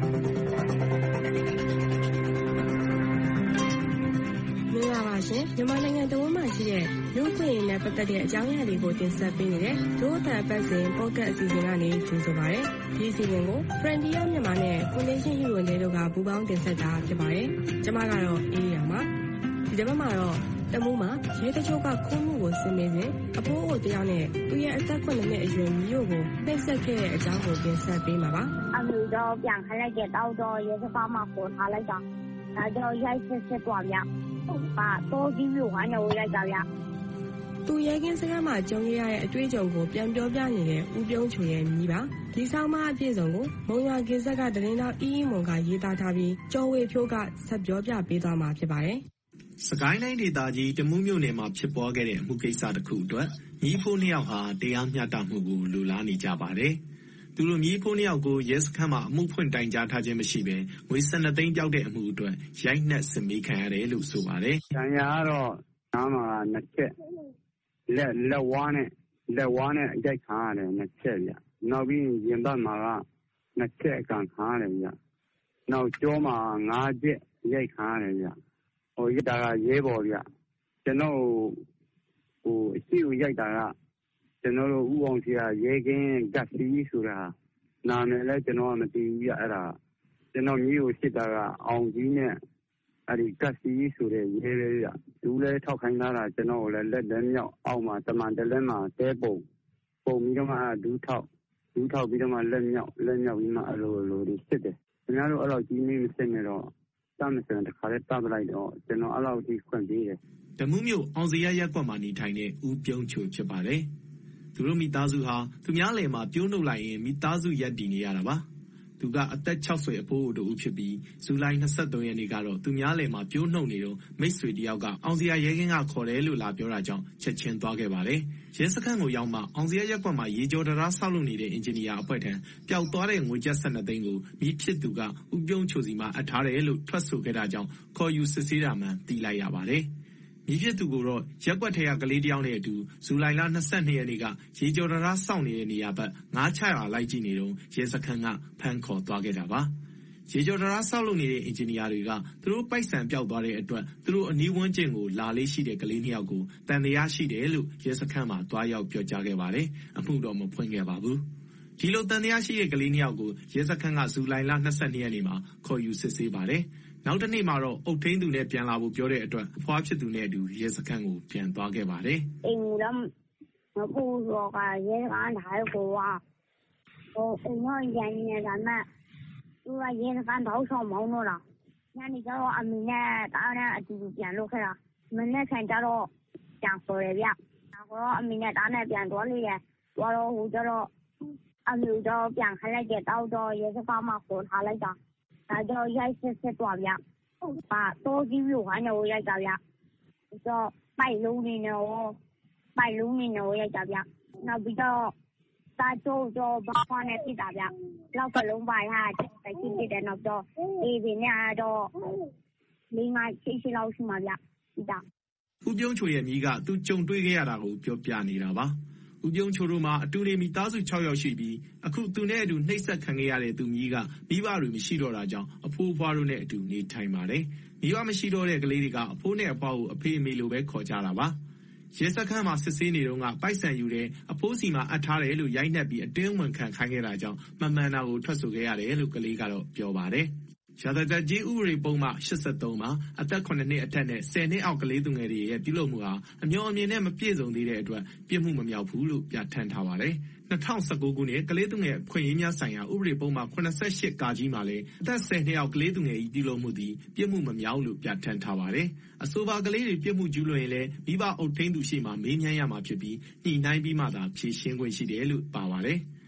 [SPEAKER 10] မြန်မာနိုင်ငံတဝန်းမှာရှိတဲ့လူ့အခွင့်အရေးနဲ့ပတ်သက်တဲ့အကြောင်းအရာတွေကိုတင်ဆက်ပေးနေတဲ့ဒို့အတအပတ်စဉ်ပေါ့ကတ်အစီအစဉ်ကနေကြိုဆိုပါရစေ။ဒီအစီအစဉ်ကို Frontier မြန်မာနဲ့ Foundation Hero တို့ကပူးပေါင်းတင်ဆက်တာဖြစ်ပါတယ်။ကျွန်မကတော့အေးရပါ။ဒီတစ်ပတ်မှာတော့တမူးမှာရဲတချို့ကခိုးမှုကိုဆင်နေစဉ်အဖိုးအိုတယောက်နဲ့သူရဲ့အသက်ခုနှစ်နှစ်အရွယ်မျိုးကိုနှိပ်စက်ခဲ့တဲ့အကြောင်းကိုတင်ဆက်ပေးမှာပါ
[SPEAKER 11] ။အမေတော့ပြန်ခလိုက်တဲ့တောက်တော့ရဲစခန်းမှာပေါ်ထားလိုက်တာ။ဒါတော့ရိုက်စစ်စစ်သွားပြ။ပါတော့ဒီလိုဝိုင်းနေရိုက်ကြဗျ
[SPEAKER 10] ။သူရဲကင်းစကားမှာကြုံရတဲ့အတွေ့အကြုံကိုပြန်ပြောပြနေတဲ့ဦးပြုံးချွေရဲ့မိပါ။ဒီဆောင်မအပြည့်စုံကိုမုံရွာကင်းဆက်ကသတင်းတော်အီးအီမွန်ကရေးသားထားပြီးကျော်ဝေဖြိုးကဆက်ပြောပြပေးသွားမှာဖြစ်ပါတယ်
[SPEAKER 7] ။စကိုင်းတိုင်းဒေသကြီးတမူးမြို့နယ်မှာဖြစ်ပွားခဲ့တဲ့အမှုကိစ္စတစ်ခုအတွက်ညီအဖိုးနှစ်ယောက်ဟာတရားမျှတမှုကိုလိုလားနေကြပါတယ်။သူတို့ညီအဖိုးနှစ်ယောက်ကိုရဲစခန်းမှာအမှုဖွင့်တိုင်ကြားထားခြင်းမရှိဘဲငွေ၁၂သိန်းပြောက်တဲ့အမှုအတွက်ရိုက်နှက်စစ်မေးခံရတယ်လို့ဆိုပါတယ်
[SPEAKER 12] ။တိုင်ရာကတော့နားမှာနှစ်ချက်လက်လက်ဝါးနဲ့လက်ဝါးနဲ့ရိုက်ခံရတယ်နှစ်ချက်ဗျ။နောက်ပြီးရင်ဘတ်မှာကနှစ်ချက်အကန်ခံရတယ်ဗျ။နောက်ကြောမှာငါးချက်ရိုက်ခံရတယ်ဗျ။ဟိုရတာကရဲဘော်ဗျကျွန်တော်ဟိုအရှိကိုရိုက်တာကကျွန်တော်တို့ဥအောင်စီကရဲကင်းကတ်စီဆိုတာနာမည်လဲကျွန်တော်ကမသိဘူးဗျအဲ့ဒါကျွန်တော်မျိုးကိုစစ်တာကအောင်ကြီးနဲ့အဲ့ဒီကတ်စီဆိုတဲ့ရဲရဲဗျသူလဲထောက်ခိုင်းလာတာကျွန်တော်ကိုလည်းလက်လက်မြောက်အောက်မှာတမန်တလဲမှာတဲပုံပုံပြီးတော့မှဒူးထောက်ဒူးထောက်ပြီးတော့မှလက်မြောက်လက်မြောက်ပြီးမှအဲ့လိုလိုစစ်တယ်ခင်ဗျားတို့အဲ့လိုကြီးမင်းမစစ်နေတော့တမ်းစံတခါလဲတပလိုက်တော့ကျွန်တော်အဲ့လိုကြီးခွင့်ပေးတယ်
[SPEAKER 7] တမူးမြို့အောင်စရရက်ကွက်မှာနေထိုင်တဲ့ဦးပြုံးချိုဖြစ်ပါတယ်သူတို့မိသားစုဟာသူများလယ်မှာပြိုးနှုတ်လိုက်ရင်မိသားစုရက်တည်နေရတာပါသူကအသက်၆၀အဖိုးအိုတူဖြစ်ပြီးဇူလိုင်၂၃ရက်နေ့ကတော့သူများလယ်မှာပြိုးနှုတ်နေတော့မိတ်ဆွေတယောက်ကအောင်စရရဲကင်းကခေါ်တယ်လို့လာပြောတာကြောင့်ချက်ချင်းသွားခဲ့ပါတယ်ရဲစခန်းကိုရောက်မှအောင်စရရက်ကွက်မှာရေကြောတရားဆောက်လုပ်နေတဲ့အင်ဂျင်နီယာအဖွဲ့ထံပျောက်သွားတဲ့ငွေကျပ်၁၂သိန်းကိုမိဖြစ်သူကဥပြုံးချိုစီမှာအပ်ထားတယ်လို့ထွက်ဆိုခဲ့တာကြောင့်ခေါ်ယူစစ်ဆေးတာမှန်သိလိုက်ရပါတယ်မိဖြစ်သူကိုတော့ရက်ကွက်ထဲကကလေးတယောက်နဲ့အတူဇူလိုင်လ၂၂ရက်နေ့ကရေကြော်တရားစောင့်နေတဲ့နေရာဘက်ငါးချရာလိုက်ကြည့်နေတော့ရဲစခန်းကဖမ်းခေါ်သွားခဲ့တာပါရေကြော်တရားစောင့်လုပ်နေတဲ့အင်ဂျင်နီယာတွေကသူတို့ပိုက်ဆံပျောက်သွားတဲ့အတွက်သူတို့အနီးဝန်းကျင်ကိုလာလေးရှိတဲ့ကလေးနှစ်ယောက်ကိုတန်တရားရှိတယ်လို့ရဲစခန်းမှာတွားရောက်ပြောကြားခဲ့ပါတယ်အမှုတော့မဖွင့်ခဲ့ပါဘူးဒီလိုတန်တရားရှိတဲ့ကလေးနှစ်ယောက်ကိုရဲစခန်းကဇူလိုင်လ၂၂ရက်နေ့မှာခေါ်ယူစစ်ဆေးပါတယ်နောက်တစ်နေ့မှာတော့အုတ်ထင်းသူနဲ့ပြန်လာဖို့ပြောတဲ့အတွက်အဖွားဖြစ်သူနဲ့အတူရဲစခန်းကိုပြန်သွားခဲ့ပါတယ်
[SPEAKER 11] ။အိမ်တော့မပူတော့ကရဲကန်းထားကိုကဟိုအိမ်ကရန်နေတာမှသူကရဲကန်းတော့ဆောင်မောင်းတော့လား။ညနေကျတော့အမေနဲ့တားနဲ့အတူတူပြန်လို့ခဲ့တာ။မနေ့ကကျတော့ပြန်ခေါ်ရဗျ။တော့အမေနဲ့တားနဲ့ပြန်သွားလို့ရ။သွားတော့ဟိုကျတော့အမေတော့ပြန်ခလိုက်တဲ့တောက်တော့ရဲစခန်းမှာခေါ်ထားလိုက်တာ။ဒါကြောင့်ရိုက်စစ်စစ်သွားဗျ။ပါတော့ဒီလိုဝိုင်းနေရိုက်ကြဗျ။တော့ပိုက်လုံးနေနေရောပိုက်လုံးနေနေရိုက်ကြဗျ။နောက်ပြီးတော့တာချိုးတော့ဘာမှနဲ့ပြတာဗျ။လောက်ကလုံးပိုင်ဟာတိုက်ကြည့်တဲ့နောက်တော့အေးဒီနေ့တော့လင်းငါချိရှိလောက်ရှိမှာဗျ။ဒီတာ
[SPEAKER 7] ဦးပြုံးချိုရဲ့မိကသူကြုံတွေ့ခဲ့ရတာကိုပြောပြနေတာပါ။ဦးပြုံးချိုတို့မှာအတူနေမိသားစု၆ယောက်ရှိပြီးအခုသူနဲ့အတူနှိပ်စက်ခံခဲ့ရတဲ့သူမိကမိဘတွေမရှိတော့တာကြောင့်အဖိုးအဖွားတို့နဲ့အတူနေထိုင်ပါတယ်။မိဘမရှိတော့တဲ့ကလေးတွေကအဖိုးနဲ့အဖွားကိုအဖေအမေလိုပဲခေါ်ကြတာပါ။ရဲစခန်းမှာစစ်ဆေးနေတော့ကပိုက်ဆံယူတဲ့အဖိုးစီမှာအပ်ထားတယ်လို့ရိုက်နှက်ပြီးအတင်းဝင်ခံခိုင်းခဲ့တာကြောင့်မမှန်တာကိုထွက်ဆိုခဲ့ရတယ်လို့ကလေးကတော့ပြောပါတယ်။ရာဇသတ်ကြီးဥပဒေပုံမှန်၈၃မှာအသက်၇နှစ်အထက်နဲ့၁၀နှစ်အောက်ကလေးသူငယ်တွေရဲ့ပြုလုပ်မှုဟာအမျှော်အမြင်နဲ့မပြည့်စုံသေးတဲ့အတွက်ပြစ်မှုမမြောက်ဘူးလို့ပြဋ္ဌာန်းထားပါတယ်။၂၀၁၉ခုနှစ်ကလေးသူငယ်အခွင့်အရေးများဆိုင်ရာဥပဒေပုံမှန်၇၈ကာကြီးမှာလည်းအသက်၁၀နှစ်အောက်ကလေးသူငယ်၏ပြုလုပ်မှုသည်ပြစ်မှုမမြောက်လို့ပြဋ္ဌာန်းထားပါတယ်။အဆိုပါကလေးတွေပြစ်မှုကျူးလွန်ရင်လည်းမိဘအုပ်ထိန်းသူရှိမှမေးမြန်းရမှာဖြစ်ပြီးညှိနှိုင်းပြီးမှသာဖြေရှင်းခွင့်ရှိတယ်လို့ပါပါတယ်။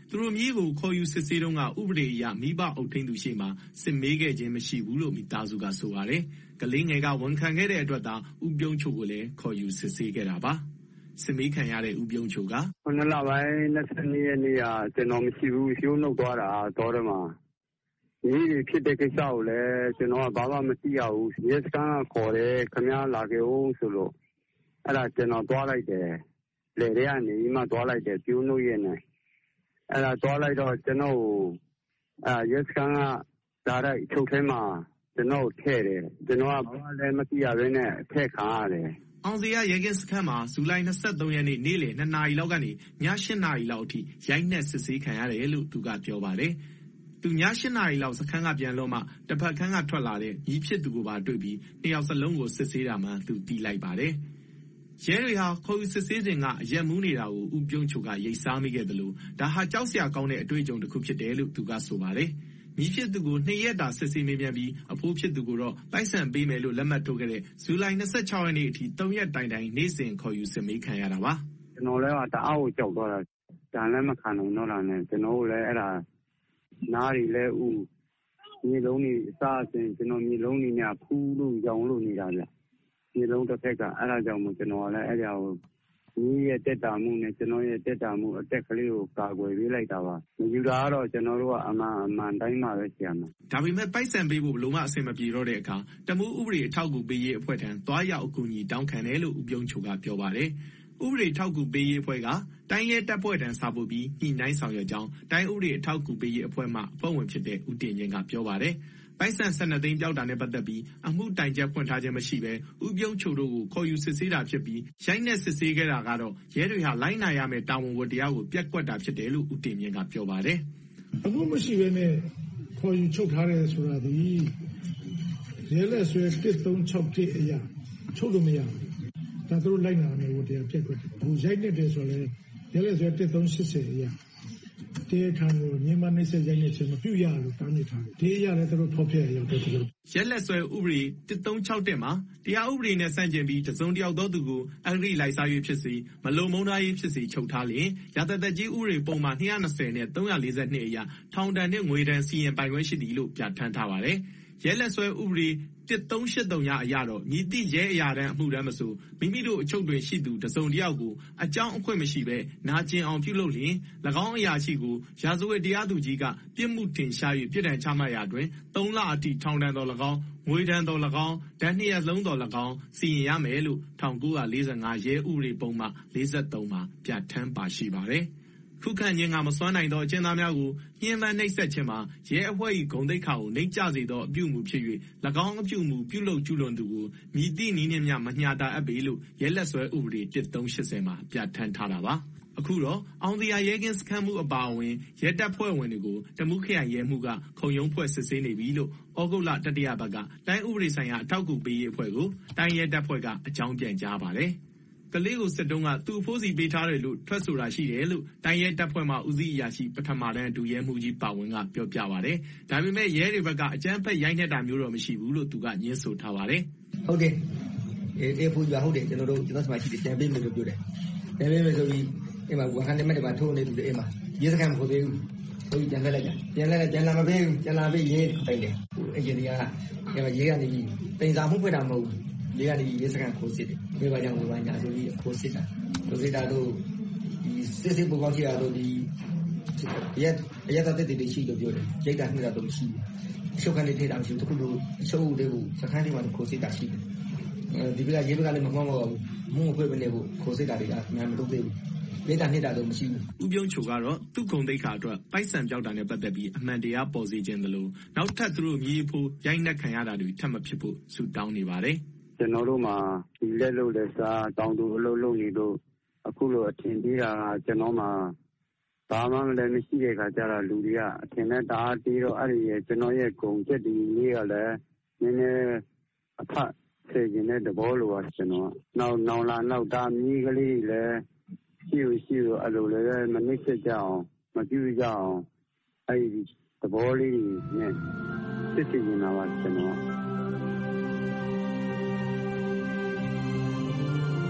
[SPEAKER 13] သူတို့မြေကိုခေါ်ယူစစ်ဆေးတုန်းကဥပဒေအရမိဘအုပ်ထိန်းသူရှိမှစစ်မေးခဲ့ခြင်းမရှိဘူးလို့မိသားစုကဆိုပါတယ်။ကလေးငယ်ကဝန်ခံခဲ့တဲ့အတွက်သာဦးပြုံးချိုကိုလည်းခေါ်ယူစစ်ဆေးခဲ့တာပါ။စစ်မေးခံရတဲ့ဦးပြုံးချိုက
[SPEAKER 12] ခုနှစ်လပိုင်း၂၂ရက်နေ့ကကျွန်တော်မရှိဘူးရှိုးနှုတ်သွားတာတော်တယ်မှာဒီဖြစ်တဲ့ကိစ္စကိုလည်းကျွန်တော်ကဘာမှမသိရဘူး။ရဲစခန်းကခေါ်တယ်ခင်ဗျားလာခဲ့ဦးဆိုလို့အဲ့ဒါကျွန်တော်သွားလိုက်တယ်။လေတွေကနေမှသွားလိုက်တယ်ပြုံးနှုတ်ရဲ့နဲ့အဲ့ဒါသွားလိုက်တော့ကျွန်တော်အဲရဲစခန်းကဒါရိုက်ချုပ်ထဲမှာကျွန်တော်ထည့်တယ်ကျွန်တော်ကဘာလည်းမသိရဘဲနဲ့ထည့်ခံရတယ်
[SPEAKER 13] အောင်စရာရဲကင်းစခန်းမှာဇူလိုင်၂၃ရက်နေ့နေ့လယ်၂နာရီလောက်ကနေည၈နာရီလောက်အထိရိုက်နှက်စစ်ဆေးခံရတယ်လို့သူကပြောပါတယ်။သူည၈နာရီလောက်စခန်းကပြန်လို့မှတစ်ဖက်ခန်းကထွက်လာတဲ့ညီဖြစ်သူကိုပါတွေ့ပြီးနှစ်ယောက်စလုံးကိုစစ်ဆေးတာမှသူတီးလိုက်ပါတယ်။ရဲတွေဟာခေါ်ယူစစ်ဆေးစဉ်ကအရက်မူးနေတာကိုဦးပြုံးချိုကရိတ်စားမိခဲ့တယ်လို့ဒါဟာကြောက်စရာကောင်းတဲ့အတွေ့အကြုံတစ်ခုဖြစ်တယ်လို့သူကဆိုပါတယ်။မိဖြစ်သူကိုနှစ်ရက်တာစစ်ဆေးမေးမြန်းပြီးအဖိုးဖြစ်သူကိုတော့ပိုက်ဆံပေးမယ်လို့လက်မှတ်ထိုးခဲ့တဲ့ဇူလိုင်၂၆ရက်နေ့အထိ၃ရက်တိုင်တိုင်နေ့စဉ်ခေါ်ယူစစ်မေးခံရတာပါ
[SPEAKER 12] ကျွန်တော်လည်းတအားကိုကြောက်သွားတာဒါလည်းမခံနိုင်တော့တာနဲ့ကျွန်တော်လည်းအဲ့ဒါနားရီလဲဥမြေလုံးကြီးအစားအစဉ်ကျွန်တော်မြေလုံးကြီးများဖူးလို့ရောင်လို့နေတာဗျမြေလုံးတစ်ဖက်ကအဲ့ဒါကြောင့်မို့ကျွန်တော်လည်းအဲ့ဒါကိုဒီရဲ့တက်တာမှုနဲ့ကျွန်တော်ရဲ့တက်တာမှုအတက်ကလေးကိုကာကွယ်ပေးလိုက်တာပါမယူတာကတော့ကျွန်တော်တို့ကအမှန်အမှန်တိုင်းမှပဲရှာမှာ
[SPEAKER 13] ဒါပေမဲ့ပိုက်ဆံပေးဖို့ဘလို့မှအဆင်မပြေတော့တဲ့အခါတမူးဥပဒေအထောက်အကူပေးရေးအဖွဲ့ထံသွားရောက်အကူအညီတောင်းခံတယ်လို့ဦးပြုံးချိုကပြောပါတယ်ဥပဒေထောက်ကူပေးရေးအဖွဲ့ကတိုင်းရဲတပ်ဖွဲ့ထံစာပို့ပြီးညှိနှိုင်းဆောင်ရွက်ကြောင်းတိုင်းဥပဒေအထောက်ကူပေးရေးအဖွဲ့မှအဖွဲ့ဝင်ဖြစ်တဲ့ဦးတင်ချင်းကပြောပါတယ်ပိုက်ဆံ၁၂သိန်းပြောက်တာနဲ့ပတ်သက်ပြီးအမှုတိုင်ချက်ဖွင့်ထားခြင်းမရှိဘဲဦးပြုံးချိုတို့ကိုခေါ်ယူစစ်ဆေးတာဖြစ်ပြီးရိုက်နှက်စစ်ဆေးခဲ့တာကတော့ရဲတွေဟာလိုင်းနာရမယ်တာဝန်ဝတ္တရားကိုပြက်ကွက်တာဖြစ်တယ်လို့ဦးတင်မြင့်ကပြောပါတယ်
[SPEAKER 14] အမှုမရှိဘဲနဲ့ခေါ်ယူချုပ်ထားတယ်ဆိုတာဒီရဲလက်ဆွဲတစ်၃၆တိအရာချုပ်လို့မရဘူးဒါတို့လိုက်နာမယ်ဝတ္တရားပြက်ကွက်တယ်ဟိုရိုက်နှက်တယ်ဆိုလည်းရဲလက်ဆွဲတစ်၃၈၀အရာတေခံကိုမြန်မာနေဆက်ရိုက်နေချင်မပြုရလို့တားမြစ်ထားတယ်ဒီအရာလည်းတို့ဖော်ပြရရောက်တယ်ဒီလို
[SPEAKER 13] ရဲလက်ဆွဲဥပဒေတစ်၃၆၁မှာတရားဥပဒေနဲ့ဆန့်ကျင်ပြီးတစုံတယောက်သောသူကိုအဂတိလိုက်စားရေးဖြစ်စီမလုံမုန်းသားရေးဖြစ်စီချုပ်ထားလျင်ရာဇသက်ကြီးဥပဒေပုံမှန်၂၂၀နဲ့၃၄၂အရာထောင်ဒဏ်နဲ့ငွေဒဏ်စီရင်ပိုင်ခွင့်ရှိသည်လို့ပြဋ္ဌာန်းထားပါတယ်ရဲလက်ဆွဲဥပဒေတစ်၃၈၃ညအရတော့ညီတိရဲအရာတန်းအမှုတန်းမဆိုမိမိတို့အချုပ်တွင်ရှိသူတစုံတယောက်ကိုအကြောင်းအခွင့်မရှိဘဲနာကျင်အောင်ပြုလုပ်လျင်၎င်းအရာရှိကိုရာဇဝတ်တရားသူကြီးကပြစ်မှုထင်ရှား၍ပြစ်ဒဏ်ချမှတ်ရာတွင်၃လအထိထောင်ဒဏ်တော်၎င်းငွေဒဏ်တော်၎င်းဒဏ်နှစ်ရပ်လုံးတော်၎င်းစီရင်ရမယ်လို့၁၉၄၅ရဲဥပဒေပုံမှ၄၃မှာပြဋ္ဌာန်းပါရှိပါတယ်ခုခံခြင်းကမစွမ်းနိုင်သောအကျဉ်းသားများကိုညှဉ်းပန်းနှိပ်စက်ခြင်းမှာရဲအဖွဲ့၏ဂုဏ်သိက္ခာကိုနှိမ့်ကျစေသောအပြုအမူဖြစ်၍၎င်းအပြုအမူပြုလုပ်ကျူးလွန်သူကိုမြည်သည့်နည်းနှင့်မျှမညှာတာအပ်ပေလို့ရဲလက်ဆွဲဥပဒေတစ်၃၈၀မှာပြဋ္ဌာန်းထားတာပါအခုတော့အောင်တရားရဲကင်းစခန်းမှုအပါအဝင်ရဲတပ်ဖွဲ့ဝင်တွေကိုတမူးခရိုင်ရဲမှုကခုံရုံးဖွဲ့စစ်ဆေးနေပြီလို့ဩဂုတ်လတတိယပတ်ကတိုင်းဥပဒေဆိုင်ရာအထောက်အကူပေးရေးအဖွဲ့ကိုတိုင်းရဲတပ်ဖွဲ့ကအကြောင်းပြန်ကြားပါတယ်ကလေးကိုစစ်တုံးကသူ့ဖိုးစီပေးထားတယ်လို့ထွက်ဆိုတာရှိတယ်လို့တိုင်းရဲတပ်ဖွဲ့မှဦးစီးအရာရှိပထမတန်းဒုရဲမှုကြီးပါဝင်ကပြောပြပါတယ်။ဒါပေမဲ့ရဲတွေဘက်ကအကြမ်းဖက်ရိုက်နှက်တာမျိုးတော့မရှိဘူးလို့သူကညင်းဆိုထားပါတယ်
[SPEAKER 15] ။ဟုတ်တယ်။အေးအေးဖိုးပြဟုတ်တယ်ကျွန်တော်တို့ကျွန်တော်စမရှိတယ်ပြန်ပေးမယ်လို့ပြောတယ်။ပြန်ပေးမယ်ဆိုပြီးအိမ်မှာဝန်ခံတဲ့မက်တွေမှာထိုးနေတယ်အိမ်မှာရဲစခန်းမခေါ်သေးဘူး။ဆိုပြီးပြန်လှည့်လိုက်ကြ။ပြန်လှည့်လိုက်ပြန်လာမပေးဘူးပြန်လာပေးရေးတိုင်တယ်။ဟိုအင်ဂျင်နီယာကရဲကနေပြီးတင်စာမှုဖွင့်တာမဟုတ်ဘူး။ရဲကနေရဲစခန်းခိုးစစ်တယ်။ဒီဘာကြောင့်ဒီဘာညာဆိုပြီးခိုးစစ်တာ။ခိုးစစ်တာတို့ဒီစစ်စစ်ပုံပေါင်းချရတို့ဒီရဲရဲသားတဲ့တွေရှိလို့ပြောတယ်။ရိတ်တာနှိမ့်တာတော့မရှိဘူး။အချုပ်ခန်းလေးထိတာမရှိဘူး။တခုလိုအချုပ်လေးကိုစခန်းလေးမှာခိုးစစ်တာရှိတယ်။အဲဒီဘက်ကရဲဘက်ကလည်းမမှန်ပါဘူး။မှုခွေးပနေဖို့ခိုးစစ်တာတွေကမှန်မလုပ်သေးဘူး။ရိတ်တာနှိမ့်တာတော့မရှိဘူး
[SPEAKER 13] ။ဦးပြုံးချိုကတော့သူ့ဂုံတိတ်ခါအတွက်ပိုက်ဆံပြောက်တာနဲ့ပတ်သက်ပြီးအမှန်တရားပေါ်စေခြင်းသလိုနောက်ထပ်သူတို့မြေဖို့ရိုက်နှက်ခံရတာတွေထပ်မဖြစ်ဖို့ဆုတောင်းနေပါတယ်
[SPEAKER 12] ။ကျွန်တော်တို့မှာဒီလက်လို့လက်စားတောင်းတူအလုပ်လုပ်နေလို့အခုလိုအထင်သေးတာကကျွန်တော်မှာဘာမှလည်းမရှိတဲ့ခါကျတော့လူတွေကအထင်နဲ့တအားတေးတော့အဲ့ဒီရဲ့ကျွန်တော်ရဲ့ဂုံချက်ဒီလေးကလည်းနည်းနည်းအဖတ်ဆယ်ကျင်တဲ့သဘောလိုပါကျွန်တော်နောက်နောက်လာနောက်တာမြည်ကလေးလည်းရှိရရှိရအဲ့လိုလည်းမနှိမ့်ဆက်ကြအောင်မကြည့်ကြအောင်အဲ့ဒီသဘောလေးနဲ့စစ်စစ်နေတာပါကျွန်တော်
[SPEAKER 2] အ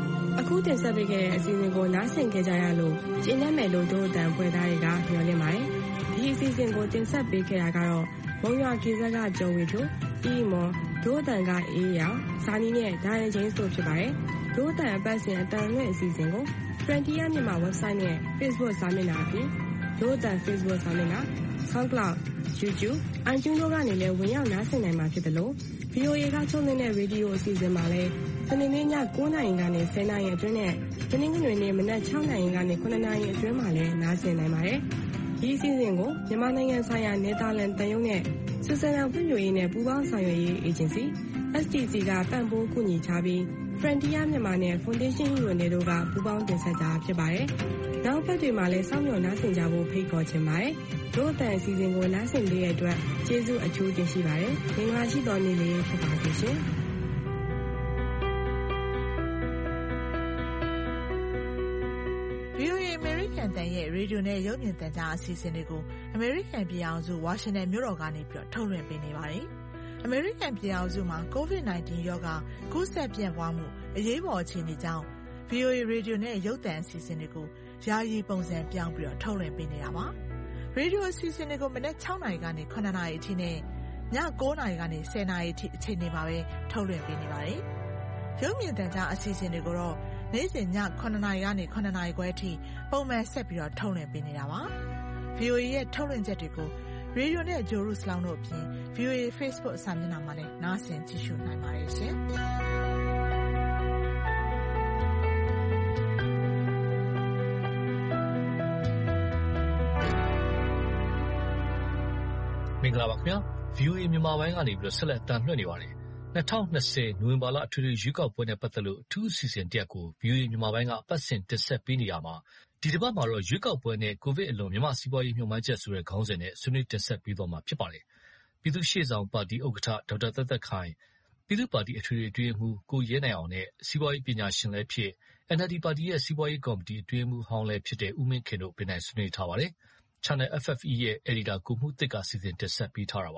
[SPEAKER 10] အခုတင်ဆက်ပေးခဲ့တဲ့အစီအစဉ်ကိုနားဆင်ကြကြရလို့ကျင်းနေမယ်လို့တို့အတန်ပွဲသားတွေကမျှော်လင့်ပါတယ်ဒီအစီအစဉ်ကိုတင်ဆက်ပေးခဲ့တာကတော့မုံရွာကေဇက်ကကျော်ဝေတို့အီမော်တို့အတန်ကအေးရောင်ဇာနီနဲ့ဒါရန်ချင်းဆိုဖြစ်ပါတယ်တို့အတန်အပတ်စဉ်အတန်လွင့်အစီအစဉ်ကို Frontier မြန်မာ website နဲ့ Facebook စာမျက်နှာအပြင်တို့အတန် Facebook စာမျက်နှာ SoundCloud YouTube iTunes တို့ကနေလည်းဝင်ရောက်နားဆင်နိုင်မှာဖြစ်တယ်လို့ ဗီအိုအေ ကထုတ်လွှင့်တဲ့ရေဒီယိုအစီအစဉ်မှာလည်းစနေနေ့ည9နာရီကနေ10နာရီအတွင်းနဲ့တနင်္ဂနွေနေ့မနက်6နာရီကနေ9နာရီအတွင်းမှာလည်းနားဆင်နိုင်ပါတယ်။ဒီအစီအစဉ်ကိုမြန်မာနိုင်ငံဆိုင်ရာနယ်သာလန်တန်ယုံနဲ့ဆွစ်ဇာလန်ဖွံ့ဖြိုးရေးနဲ့ပူးပေါင်းဆောင်ရွက်ရေးအေဂျင်စီ S T C ကပံ့ပိုးကူညီထားပြီး Frontier မြန်မာနဲ့ Foundation Hero နဲ့တို့ကပူးပေါင်းတင်ဆက်ကြဖြစ်ပါတယ်။နောက်ပတ်တွေမှာလည်းစောင့်မျှော်နားဆင်ကြဖို့ဖိတ်ခေါ်ချင်ပါတယ်။တို့အတန်အစီအစဉ်ကိုနားဆင်ပေးတဲ့အတွက်ကျေးဇူးအထူးတင်ရှိပါတယ်။မင်္ဂလာရှိသောနေ့လေးဖြစ်ပါစေရှင်။
[SPEAKER 2] ဗီအိုအေ American တန်ရဲ့ရေဒီယိုနဲ့ရုပ်မြင်သံကြားအစီအစဉ်တွေကို American ပြည်အောင်စု Washington မြို့တော်ကနေပြီးတော့ထုတ်လွှင့်ပေးနေပါတယ်။ American ပြည်အောင်စုမှာ ကိုဗစ် 19 ရောဂါကူးစက်ပြန့်ပွားမှုအရေးပေါ်အခြေအနေကြောင့် ဗီအိုအေ ရေဒီယိုနဲ့ရုပ်သံအစီအစဉ်တွေကိုယာယီပုံစံပြောင်းပြီးတော့ထုတ်လွှင့်ပေးနေတာပါ။ရေဒီယိုအစီအစဉ်တွေကိုမနက်6နာရီကနေ9နာရီအထိနဲ့ည9နာရီကနေ10နာရီအထိအချိန်တွေမှာပဲထုတ်လွှင့်ပေးနေပါတယ်။ရုပ်မြင်သံကြားအစီအစဉ်တွေကိုတော့နေ့စဉ်ည9နာရီကနေ9နာရီခွဲအထိပုံမှန်ဆက်ပြီးတော့ထုတ်လွှင့်ပေးနေတာပါ။ ဗီအိုအေ ရဲ့ထုတ်လွှင့်ချက်တွေကိုရေဒီယိုနဲ့ဂျိုရုစလောင်းတို့အပြင် ဗီအိုအေ Facebook စာမျက်နှာမှာလည်းနားဆင်ကြည့်ရှုနိုင်ပါတယ်ရှင်။
[SPEAKER 16] မင်္ဂလာပါခင်ဗျာ ဗီအိုအေ မြန်မာပိုင်းကနေပြီးတော့ဆက်လက်တန်လှည့်နေပါတယ်၂၀၂၀နိုဝင်ဘာလအထွေထွေရွေးကောက်ပွဲနဲ့ပတ်သက်လို့အထူးအစီအစဉ်တစ်ရပ်ကို ဗီအိုအေ မြန်မာပိုင်းကအပတ်စဉ်တင်ဆက်ပေးနေရမှာဒီတစ်ပတ်မှာတော့ရွေးကောက်ပွဲနဲ့ကိုဗစ်အလွန်မြန်မာစီးပွားရေးမျှော်မှန်းချက်ဆိုတဲ့ခေါင်းစဉ်နဲ့ဆွေးနွေးတင်ဆက်ပေးသွားမှာဖြစ်ပါတယ်ပြည်သူ့ရှေ့ဆောင်ပါတီဥက္ကဋ္ဌဒေါက်တာသက်သက်ခိုင်ပြည်သူ့ပါတီအထွေထွေအတွင်းမှုကိုရဲနိုင်အောင်နဲ့စီးပွားရေးပညာရှင်လည်းဖြစ် N L D ပါတီရဲ့စီးပွားရေးကော်မတီအတွင်းမှုဟောင်းလည်းဖြစ်တဲ့ဦးမင်းခင်တို့ပြင်နိုင်ဆွေးနွေးထားပါတယ်Channel F F E ရဲ့အယ်ဒီတာကိုမှုတစ်ကစီစဉ်တင်ဆက်ပေးထားတာပါ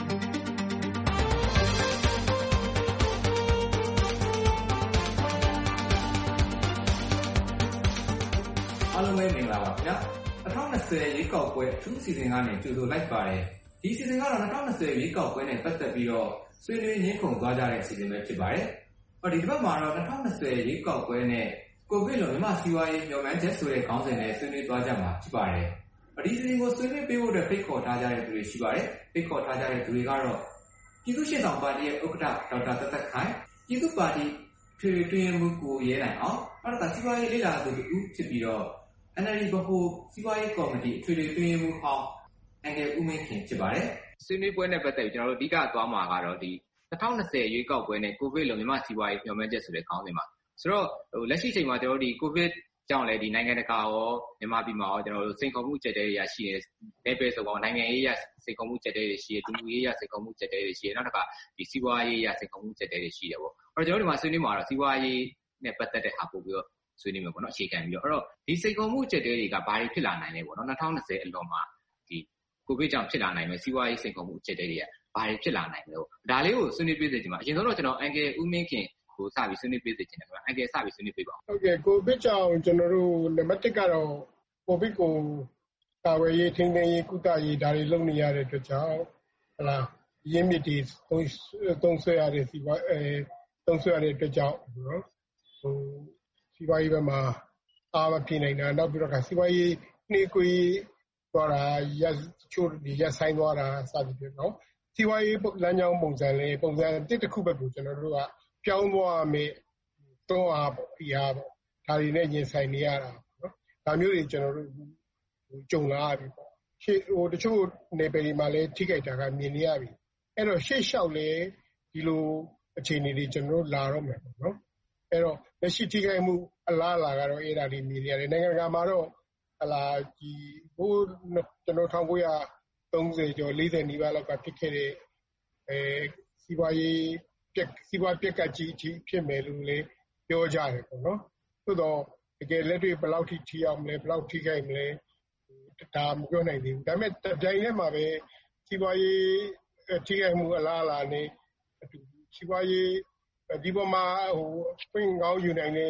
[SPEAKER 17] အားလုံးပဲမင်္ဂလာပါခင်ဗျာ၂၀၂၀ရွေးကောက်ပွဲအထူးအစီအစဉ်ကနေကြိုဆိုလိုက်ပါတယ်ဒီအစီအစဉ်ကတော့၂၀၂၀ရွေးကောက်ပွဲနဲ့ပတ်သက်ပြီးတော့ဆွေးနွေးညှင်းခုန်သွားကြတဲ့အစီအစဉ်ပဲဖြစ်ပါတယ်ဟောဒီတစ်ပတ်မှာတော့၂၀၂၀ရွေးကောက်ပွဲနဲ့ကိုဗစ်လိုမြန်မာစီးပွားရေးမျှော်မှန်းချက်ဆိုတဲ့ခေါင်းစဉ်နဲ့ဆွေးနွေးသွားကြမှာဖြစ်ပါတယ်ဒီအစီအစဉ်ကိုဆွေးနွေးပေးဖို့အတွက်ဖိတ်ခေါ်ထားကြတဲ့သူတွေရှိပါတယ်ဖိတ်ခေါ်ထားကြတဲ့သူတွေကတော့ပြည်သူ့ရှေ့ဆောင်ပါတီရဲ့ဥက္ကဋ္ဌဒေါက်တာသက်သက်ခိုင်ပြည်သူ့ပါတီထွေထွေတွင်းမှုကိုရဲနိုင်အောင်နောက်တစ်ခါစီးပွားရေးလေ့လာသူတူဖြစ်ပြီးတော့N L D ဗဟိုစီးပွားရေးကော်မတီအထွေထွေတွင်းမှုဟောင်းအန်ကယ်ဦးမင်းခင်ဖြစ်ပါတယ်ဆွေးနွေးပွဲနဲ့ပတ်သက်ပြီးကျွန်တော်တို့အဓိကသွားမှာကတော့ဒီ၂၀၂၀ရွေးကောက်ပွဲနဲ့ကိုဗစ်လိုမြန်မာစီးပွားရေးမျှော်မှန်းချက်ဆိုတဲ့ခေါင်းစဉ်မှာဆိုတော့ဟိုလက်ရှိချိန်မှာကျွန်တော်တို့ဒီကိုဗစ်ကြောင့်လည်းဒီနိုင်ငံတကာရောမြန်မာပြည်မှာရောကျွန်တော်တို့စိန်ခေါ်မှုကြက်တဲတွေရရှိနေတယ်ပဲဆိုတော့နိုင်ငံရေးရစိန်ခေါ်မှုကြက်တဲတွေရှိတယ်လူမှုရေးရစိန်ခေါ်မှုကြက်တဲတွေရှိတယ်နောက်တစ်ခါဒီစီးပွားရေးရစိန်ခေါ်မှုကြက်တဲတွေရှိတယ်ပေါ့အဲ့တော့ကျွန်တော်တို့ဒီမှာဆွေးနွေးမှာတော့စီးပွားရေးနဲ့ပတ်သက်တဲ့ဟာပို့ပြီးတော့ဆွေးနွေးမယ်ပေါ့နော်အခြေခံပြီးတော့အဲ့တော့ဒီစိန်ခေါ်မှုကြက်တဲတွေကဘာတွေဖြစ်လာနိုင်လဲပေါ့နော်၂၀၂၀အလွန်မှာဒီကိုဗစ်ကြောင့်ဖြစ်လာနိုင်မယ်စီးပွားရေးစိန်ခေါ်မှုကြက်တဲတွေကဘာတွေဖြစ်လာနိုင်လဲဒါလေးကိုဆွေးနွေးပြစေချင်ပါအရင်ဆုံးတော့ကျွန်တော်အန်ကယ်ဦးမင်းခင်ကိုစပြီးဆွေးနွေးပေးစေချင်တယ်ခင်ဗျာအန်ကယ်စပြီးဆွေးနွေးပေးပါဦးဟုတ်ကဲ့ကိုဗစ်ကြောင့်ကျွန်တော်တို့နံပါတ်တစ်ကတော့ကိုဗစ်ကိုကာဝယ်ရေးထိန်းသိမ်းရေးကုသရေးဒါတွေလုပ်နေရတဲ့အတွက်ကြောင့်ဟလာရင်းမြစ်တွေသုံးဆွဲရတဲ့စီးပွားအဲသုံးဆွဲရတဲ့အတွက်ကြောင့်နော်ဟိုစီးပွားရေးဘက်မှာအားမပြေနိုင်တာနောက်ပြီးတော့စီးပွားရေးနှေးကွေးသွားတာရချို့ရဆိုင်သွားတာစသဖြင့်နော်စီးပွားရေးလမ်းကြောင်းပုံစံလေးပုံစံတစ်တစ်ခုဘက်ကိုကျွန်တော်တို့ကပြောင်းသွားမယ်တွန်းအားပေါ့ဖိအားပေါ့ဒါတွေနဲ့ရင်ဆိုင်နေရတာနော်ဒါမျိုးတွေကျွန်တော်တို့ကြုံလာပြီပေါ့ရှေ့ဟိုတချို့နေပယ်ဒီမှာလည်းထိခိုက်တာကမြင်နေရပြီအဲ့တော့ရှေ့လျှောက်လေဒီလိုအခြေအနေတွေကျွန်တော်တို့လာတော့မယ်ပေါ့နော်အဲ့တော့လက်ရှိထိခိုက်မှုအလားအလာကတော့အဲ့ဒါတွေမြင်နေရတယ်နိုင်ငံတကာမှာတော့ဟလာဒီဟိုကျွန်တော်၁၉၃၀ကျော်၄၀နီးပါးလောက်ကဖြစ်ခဲ့တဲ့အဲစီးပွားရေးပြက်စီးပွားပြက်ကကြီးကြီးဖြစ်မယ်လို့လည်းပြောကြတယ်ပေါ့နော်သို့တော့တကယ်လက်တွေ့ဘယ်လောက်ထိထိအောင်မလဲဘယ်လောက်ထိခိုက်မလဲဒါမပြောနိုင်သေးဘူးဒါပေမဲ့တိုင်ထဲမှာပဲစီးပွားရေးထိခိုက်မှုအလားအလာနဲ့အတူစီးပွားရေးဒီပေါ်မှာဟိုပြင်ကောင်းယူနိုင်တဲ့အ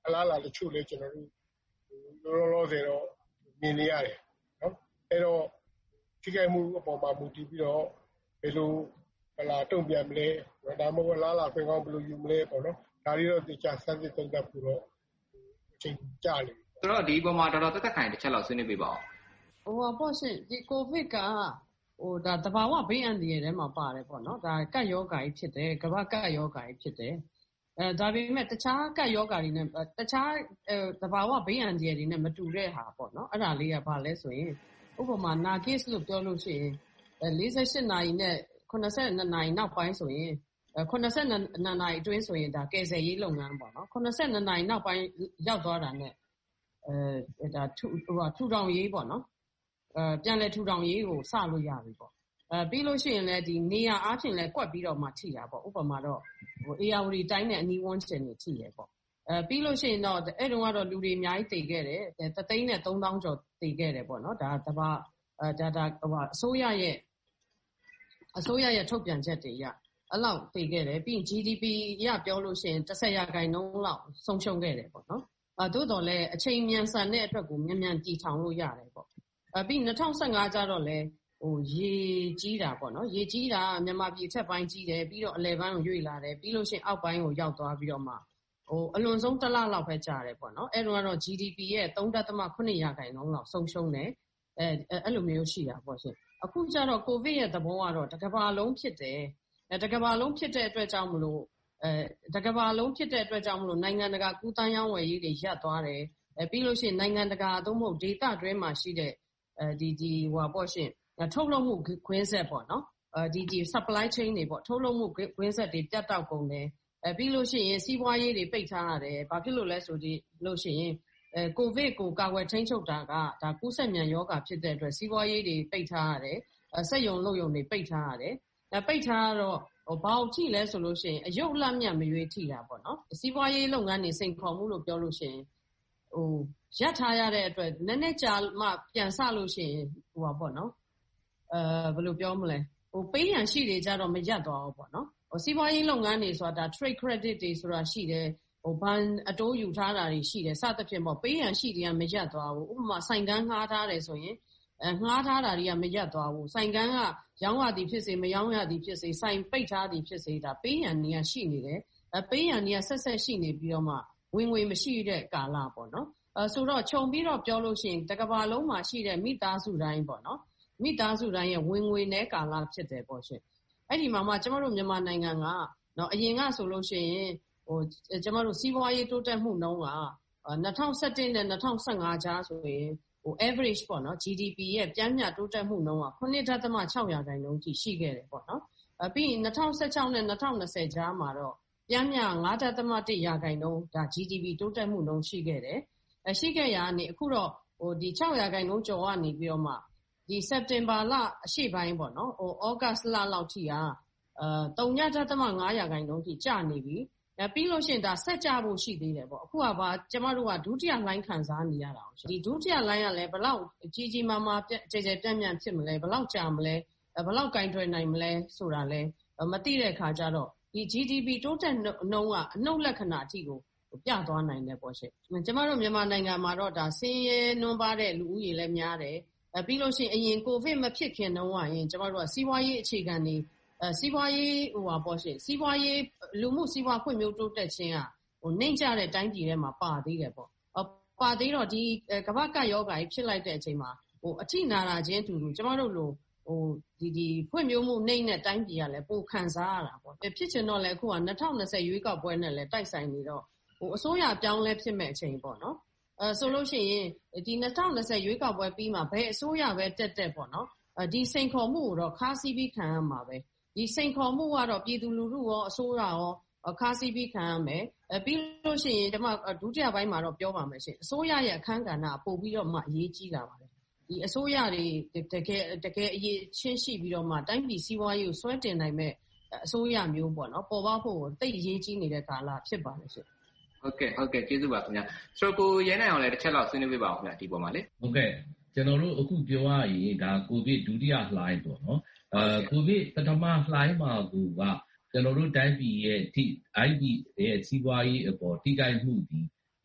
[SPEAKER 14] အလားအလာတချို့လည်းကျွန်တော်တို့လောလောဆယ်တော့မြင်နေရတယ်နော်အဲ့တော့ထိခိုက်မှုအပေါ်မှာမူတည်ပြီးတော့ဘယ်လိုဟလာတုံ့ပြန်မလဲဒါမှမဟုတ်လားလာခွင့်ကောင်းဘယ်လိုယူမလဲပေါ့နော်ဒါတွေတော့တရားစမ်းစစ်သုံးသပ်ပြီးတော့အချိန်ကြာနေ
[SPEAKER 17] ဆိုတော့ဒီပုံမှာတော်တော်တက်တက်ခိုင်တစ်ချက်လောက်ဆွေးနွေးပေးပါဦး
[SPEAKER 18] ဟိုပေါ့ရှင်ဒီကိုဗစ်ကဟိုဒါတဘာဝဘေးအန္တရာယ်ထဲမှာပါတယ်ပေါ့နော်ဒါကတ်ယောဂါကြီးဖြစ်တယ်ကမ္ဘာကတ်ယောဂါကြီးဖြစ်တယ်အဲဒါပေမဲ့တခြားကတ်ယောဂါတွေနဲ့တခြားတဘာဝဘေးအန္တရာယ်တွေနဲ့မတူတဲ့ဟာပေါ့နော်အဲ့ဒါလေးကဘာလဲဆိုရင်ဥပမာနာကိစ်လို့ပြောလို့ရှိရင်၄၈နာရီနဲ့ခုနှစ်ဆယ်နှစ်နာရီနောက်ပိုင်းဆိုရင်ခုနှစ်ဆယ်နှစ်နာရီအတွင်းဆိုရင်ဒါကယ်ဆယ်ရေးလုပ်ငန်းပေါ့နော်ခုနှစ်ဆယ်နှစ်နာရီနောက်ပိုင်းရောက်သွားတာနဲ့အဲဒါထူဟိုထူထောင်ရေးပေါ့နော်အဲပြန်လဲထူထောင်ရေးကိုစလို့ရပြီပေါ့အဲပြီးလို့ရှိရင်လည်းဒီနေရာအားဖြင့်လည်းကွက်ပြီးတော့မှထိတာပေါ့ဥပမာတော့ဟိုအေယာဝတီတိုင်းနဲ့အနီးဝန်းကျင်တွေထိရပေါ့အဲပြီးလို့ရှိရင်တော့အဲ့တုန်းကတော့လူတွေအများကြီးတည်ခဲ့တယ်တသိန်းနဲ့သုံးသောင်းကျော်တည်ခဲ့တယ်ပေါ့နော်ဒါတပါအဲဒါဒါဟိုအစိုးရရဲ့အစိုးရရဲ့ထုတ်ပြန်ချက်တွေရအဲ့လောက်တည်ခဲ့တယ်ပြီးရင် ဂျီ ဒီ ပီ ရပြောလို့ရှိရင်တစ်ဆယ်ရာခိုင်နှုန်းလောက်ဆုံးရှုံးခဲ့တယ်ပေါ့နော်အဲသို့တော်လည်းအချိန်မြန်ဆန်တဲ့အတွက်ကိုမြန်မြန်တည်ထောင်လို့ရတယ်ပေါ့အဲပြီး၂၀၁၅ကျတော့လည်းဟိုရေကြီးတာပေါ့နော်ရေကြီးတာမြန်မာပြည်အထက်ပိုင်းကြီးတယ်ပြီးတော့အလယ်ပိုင်းကိုရွေ့လာတယ်ပြီးလို့ရှိရင်အောက်ပိုင်းကိုရောက်သွားပြီးတော့မှဟိုအလွန်ဆုံးတစ်လလောက်ပဲကြာတယ်ပေါ့နော်အဲ့တော့ကတော့ ဂျီ ဒီ ပီ ရဲ့ ၃.၇ ရာခိုင်နှုန်းလောက်ဆုံးရှုံးတယ်အဲအဲ့လိုမျိုးရှိတာပေါ့ရှင်အခုကျတော့ကိုဗစ်ရဲ့သဘောကတော့တစ်ကမ္ဘာလုံးဖြစ်တယ်အဲတစ်ကမ္ဘာလုံးဖြစ်တဲ့အတွက်ကြောင့်မလို့အဲတစ်ကမ္ဘာလုံးဖြစ်တဲ့အတွက်ကြောင့်မလို့နိုင်ငံတကာကူးသန်းရောင်းဝယ်ရေးတွေရပ်သွားတယ်အဲပြီးလို့ရှိရင်နိုင်ငံတကာသို့မဟုတ်ဒေသတွင်းမှာရှိတဲ့အဲဒီဒီဟိုပေါ့ရှင်ထုတ်လုပ်မှုခွင်းဆက်ပေါ့နော်အဲဒီဒီ supply chain တွေပေါ့ထုတ်လုပ်မှုခွင်းဆက်တွေပြတ်တောက်ကုန်တယ်အဲပြီးလို့ရှိရင်စီးပွားရေးတွေပိတ်ထားရတယ်ဘာဖြစ်လို့လဲဆိုဒီလို့ရှိရင်အဲကိုဗစ်ကိုကာကွယ်ထိန်းချုပ်တာကဒါကူးစက်မြန်ရောဂါဖြစ်တဲ့အတွက်စီးပွားရေးတွေပိတ်ထားရတယ်စက်ရုံလုပ်ရုံတွေပိတ်ထားရတယ်အဲပိတ်ထားတော့ဟိုဘာလို့ထိလဲဆိုလို့ရှိရင်အယုတ်လမြတ်မရွေးထိတာပေါ့နော်စီးပွားရေးလုပ်ငန်းတွေစိန်ခေါ်မှုလို့ပြောလို့ရှိရင်ဟိုရပ်ထားရတဲ့အတွက်နည်းနည်းကြာမှပြန်ဆလို့ရှိရင်ဟိုပါပေါ့နော်အဲဘယ်လိုပြောမလဲဟိုပေးရန်ရှိတွေကြတော့မရပ်သွားဘူးပေါ့နော်ဟိုစီးပွားရေးလုပ်ငန်းတွေဆိုတာဒါ trade credit တွေဆိုတာရှိတယ်ဟိုဘဏ်အတိုးယူထားတာတွေရှိတယ်စသဖြင့်ပေါ့ပေးရန်ရှိတွေကမရပ်သွားဘူးဥပမာဆိုင်ကန်းငှားထားတယ်ဆိုရင်အဲငှားထားတာတွေကမရပ်သွားဘူးဆိုင်ကန်းကရောင်းရသည်ဖြစ်စေမရောင်းရသည်ဖြစ်စေဆိုင်ပိတ်ထားသည်ဖြစ်စေဒါပေးရန်နေရရှိနေတယ်အဲပေးရန်နေရဆက်ဆက်ရှိနေပြီးတော့မှဝင်ငွေမရှိတဲ့ကာလပေါ့နော်အဲဆိုတော့ခြုံပြီးတော့ပြောလို့ရှိရင်တစ်ကမ္ဘာလုံးမှာရှိတဲ့မိသားစုတိုင်းပေါ့နော်မိသားစုတိုင်းရဲ့ဝင်ငွေနဲ့ကာလဖြစ်တယ်ပေါ့ရှင်အဲ့ဒီမှာမှကျမတို့မြန်မာနိုင်ငံကနော်အရင်ကဆိုလို့ရှိရင်ဟိုကျမတို့စီးပွားရေးတိုးတက်မှုနှုန်းက၂၀၁၁နဲ့၂၀၁၅ကြားဆိုရင်ဟို average ပေါ့နော် ဂျီ ဒီ ပီ ရဲ့ပြန်မြတိုးတက်မှုနှုန်းက၇.၆ ရာခိုင်နှုန်းထိရှိခဲ့တယ်ပေါ့နော်အပြီး၂၀၁၆နဲ့၂၀၂၀ကြားမှာတော့ပြန်မြ၅.၁ ရာခိုင်နှုန်းဒါ ဂျီ ဒီ ပီ တိုးတက်မှုနှုန်းရှိခဲ့တယ်အရှိခဲ့ရာကနေအခုတော့ဟိုဒီ၆ရာခိုင်နှုန်းကျော်ကနေပြီးတော့မှဒီစက်တင်ဘာလအရှေ့ပိုင်းပေါ့နော်ဟိုဩဂတ်လလောက်ထိဟာအဲ၃.၅ ရာခိုင်နှုန်းထိကျနေပြီအဲပြီးလို့ရှိရင်ဒါဆက်ကြဖို့ရှိသေးတယ်ပေါ့အခုကဘာကျမတို့ကဒုတိယလိုင်းခံစားနေရတာအောင်ဒီဒုတိယလိုင်းကလည်းဘလောက်ကြီးကြီးမားမားကြဲကြဲပြန့်ပြန့်ဖြစ်မလဲဘလောက်ကြာမလဲဘလောက်ကင်ထွယ်နိုင်မလဲဆိုတာလဲမသိတဲ့ခါကျတော့ဒီ ဂျီ ဒီ ပီ တိုးတက်နှုန်းကအနှုတ်လက္ခဏာအထိကိုပြသွားနိုင်တယ်ပေါ့ရှင်ကျမတို့မြန်မာနိုင်ငံမှာတော့ဒါဆင်းရဲနွမ်းပါးတဲ့လူဦးရေလည်းများတယ်အဲပြီးလို့ရှိရင်အရင်ကိုဗစ်မဖြစ်ခင်တုန်းကရင်ကျမတို့ကစီးပွားရေးအခြေခံတွေအဲစီးပွားရေးဟိုပါပေါ့ရှင်စီးပွားရေးလူမှုစီးပွားဖွံ့ဖြိုးတိုးတက်ခြင်းကဟိုနှိမ့်ကျတဲ့တိုင်းပြည်ထဲမှာပါသေးတယ်ပေါ့ပါသေးတော့ဒီကမ္ဘာကယောဂါကြီးဖြစ်လိုက်တဲ့အချိန်မှာဟိုအထိနာတာချင်းတူတူကျမတို့လိုဟိုဒီဒီဖွံ့ဖြိုးမှုနှိမ့်တဲ့တိုင်းပြည်ကလည်းပိုခံစားရတာပေါ့ဖြစ်ချင်တော့လည်းအခုက၂၀၂၀ရွေးကောက်ပွဲနဲ့လည်းတိုက်ဆိုင်နေတော့ဟိုအစိုးရပြောင်းလဲဖြစ်မဲ့အချိန်ပေါ့နော်အဲဆိုလို့ရှိရင်ဒီ၂၀၂၀ရွေးကောက်ပွဲပြီးမှဘယ်အစိုးရပဲတက်တက်ပေါ့နော်ဒီစိန်ခေါ်မှုကိုတော့ခါးစီးပြီးခံရမှာပဲဒီစိန်ခေါ်မှုကတော့ပြည်သူလူထုရောအစိုးရရောခါးစီးပြီးခံရမယ်အဲပြီးလို့ရှိရင်ဒီမှာဒုတိယပိုင်းမှာတော့ပြောပါမယ်ရှင်အစိုးရရဲ့အခန်းကဏ္ဍပို့ပြီးတော့မှအရေးကြီးလာပါတယ်ဒီအစိုးရတွေတကယ်တကယ်အရေးချင်းရှိပြီးတော့မှတိုင်းပြည်စီးပွားရေးကိုဆွဲတင်နိုင်မဲ့အစိုးရမျိုးပေါ့နော်ပေါ်ပေါက်ဖို့တိတ်အရေးကြီးနေတဲ့ကာလဖြစ်ပါလေရှင်
[SPEAKER 17] ဟုတ်ကဲ့ဟုတ်ကဲ့ကျေးဇူးပါခင်ဗျာဆိုတော့ကိုရဲနိုင်အောင်လည်းတစ်ချက်လောက်ဆွေးနွေးပေးပါဦးခင်ဗျာဒီပေါ်မှာလေ
[SPEAKER 19] ဟုတ်ကဲ့ကျွန်တော်တို့အခုပြောရရင်ဒါကိုဗစ်ဒုတိယလှိုင်းပေါ့နော်အဲကိုဗစ်ပထမလှိုင်းမှာကကျွန်တော်တို့တိုင်းပြည်ရဲ့ထိ အိုက် ဒီ ရဲ့စီးပွားရေးအပေါ်ထိခိုက်မှုဒီ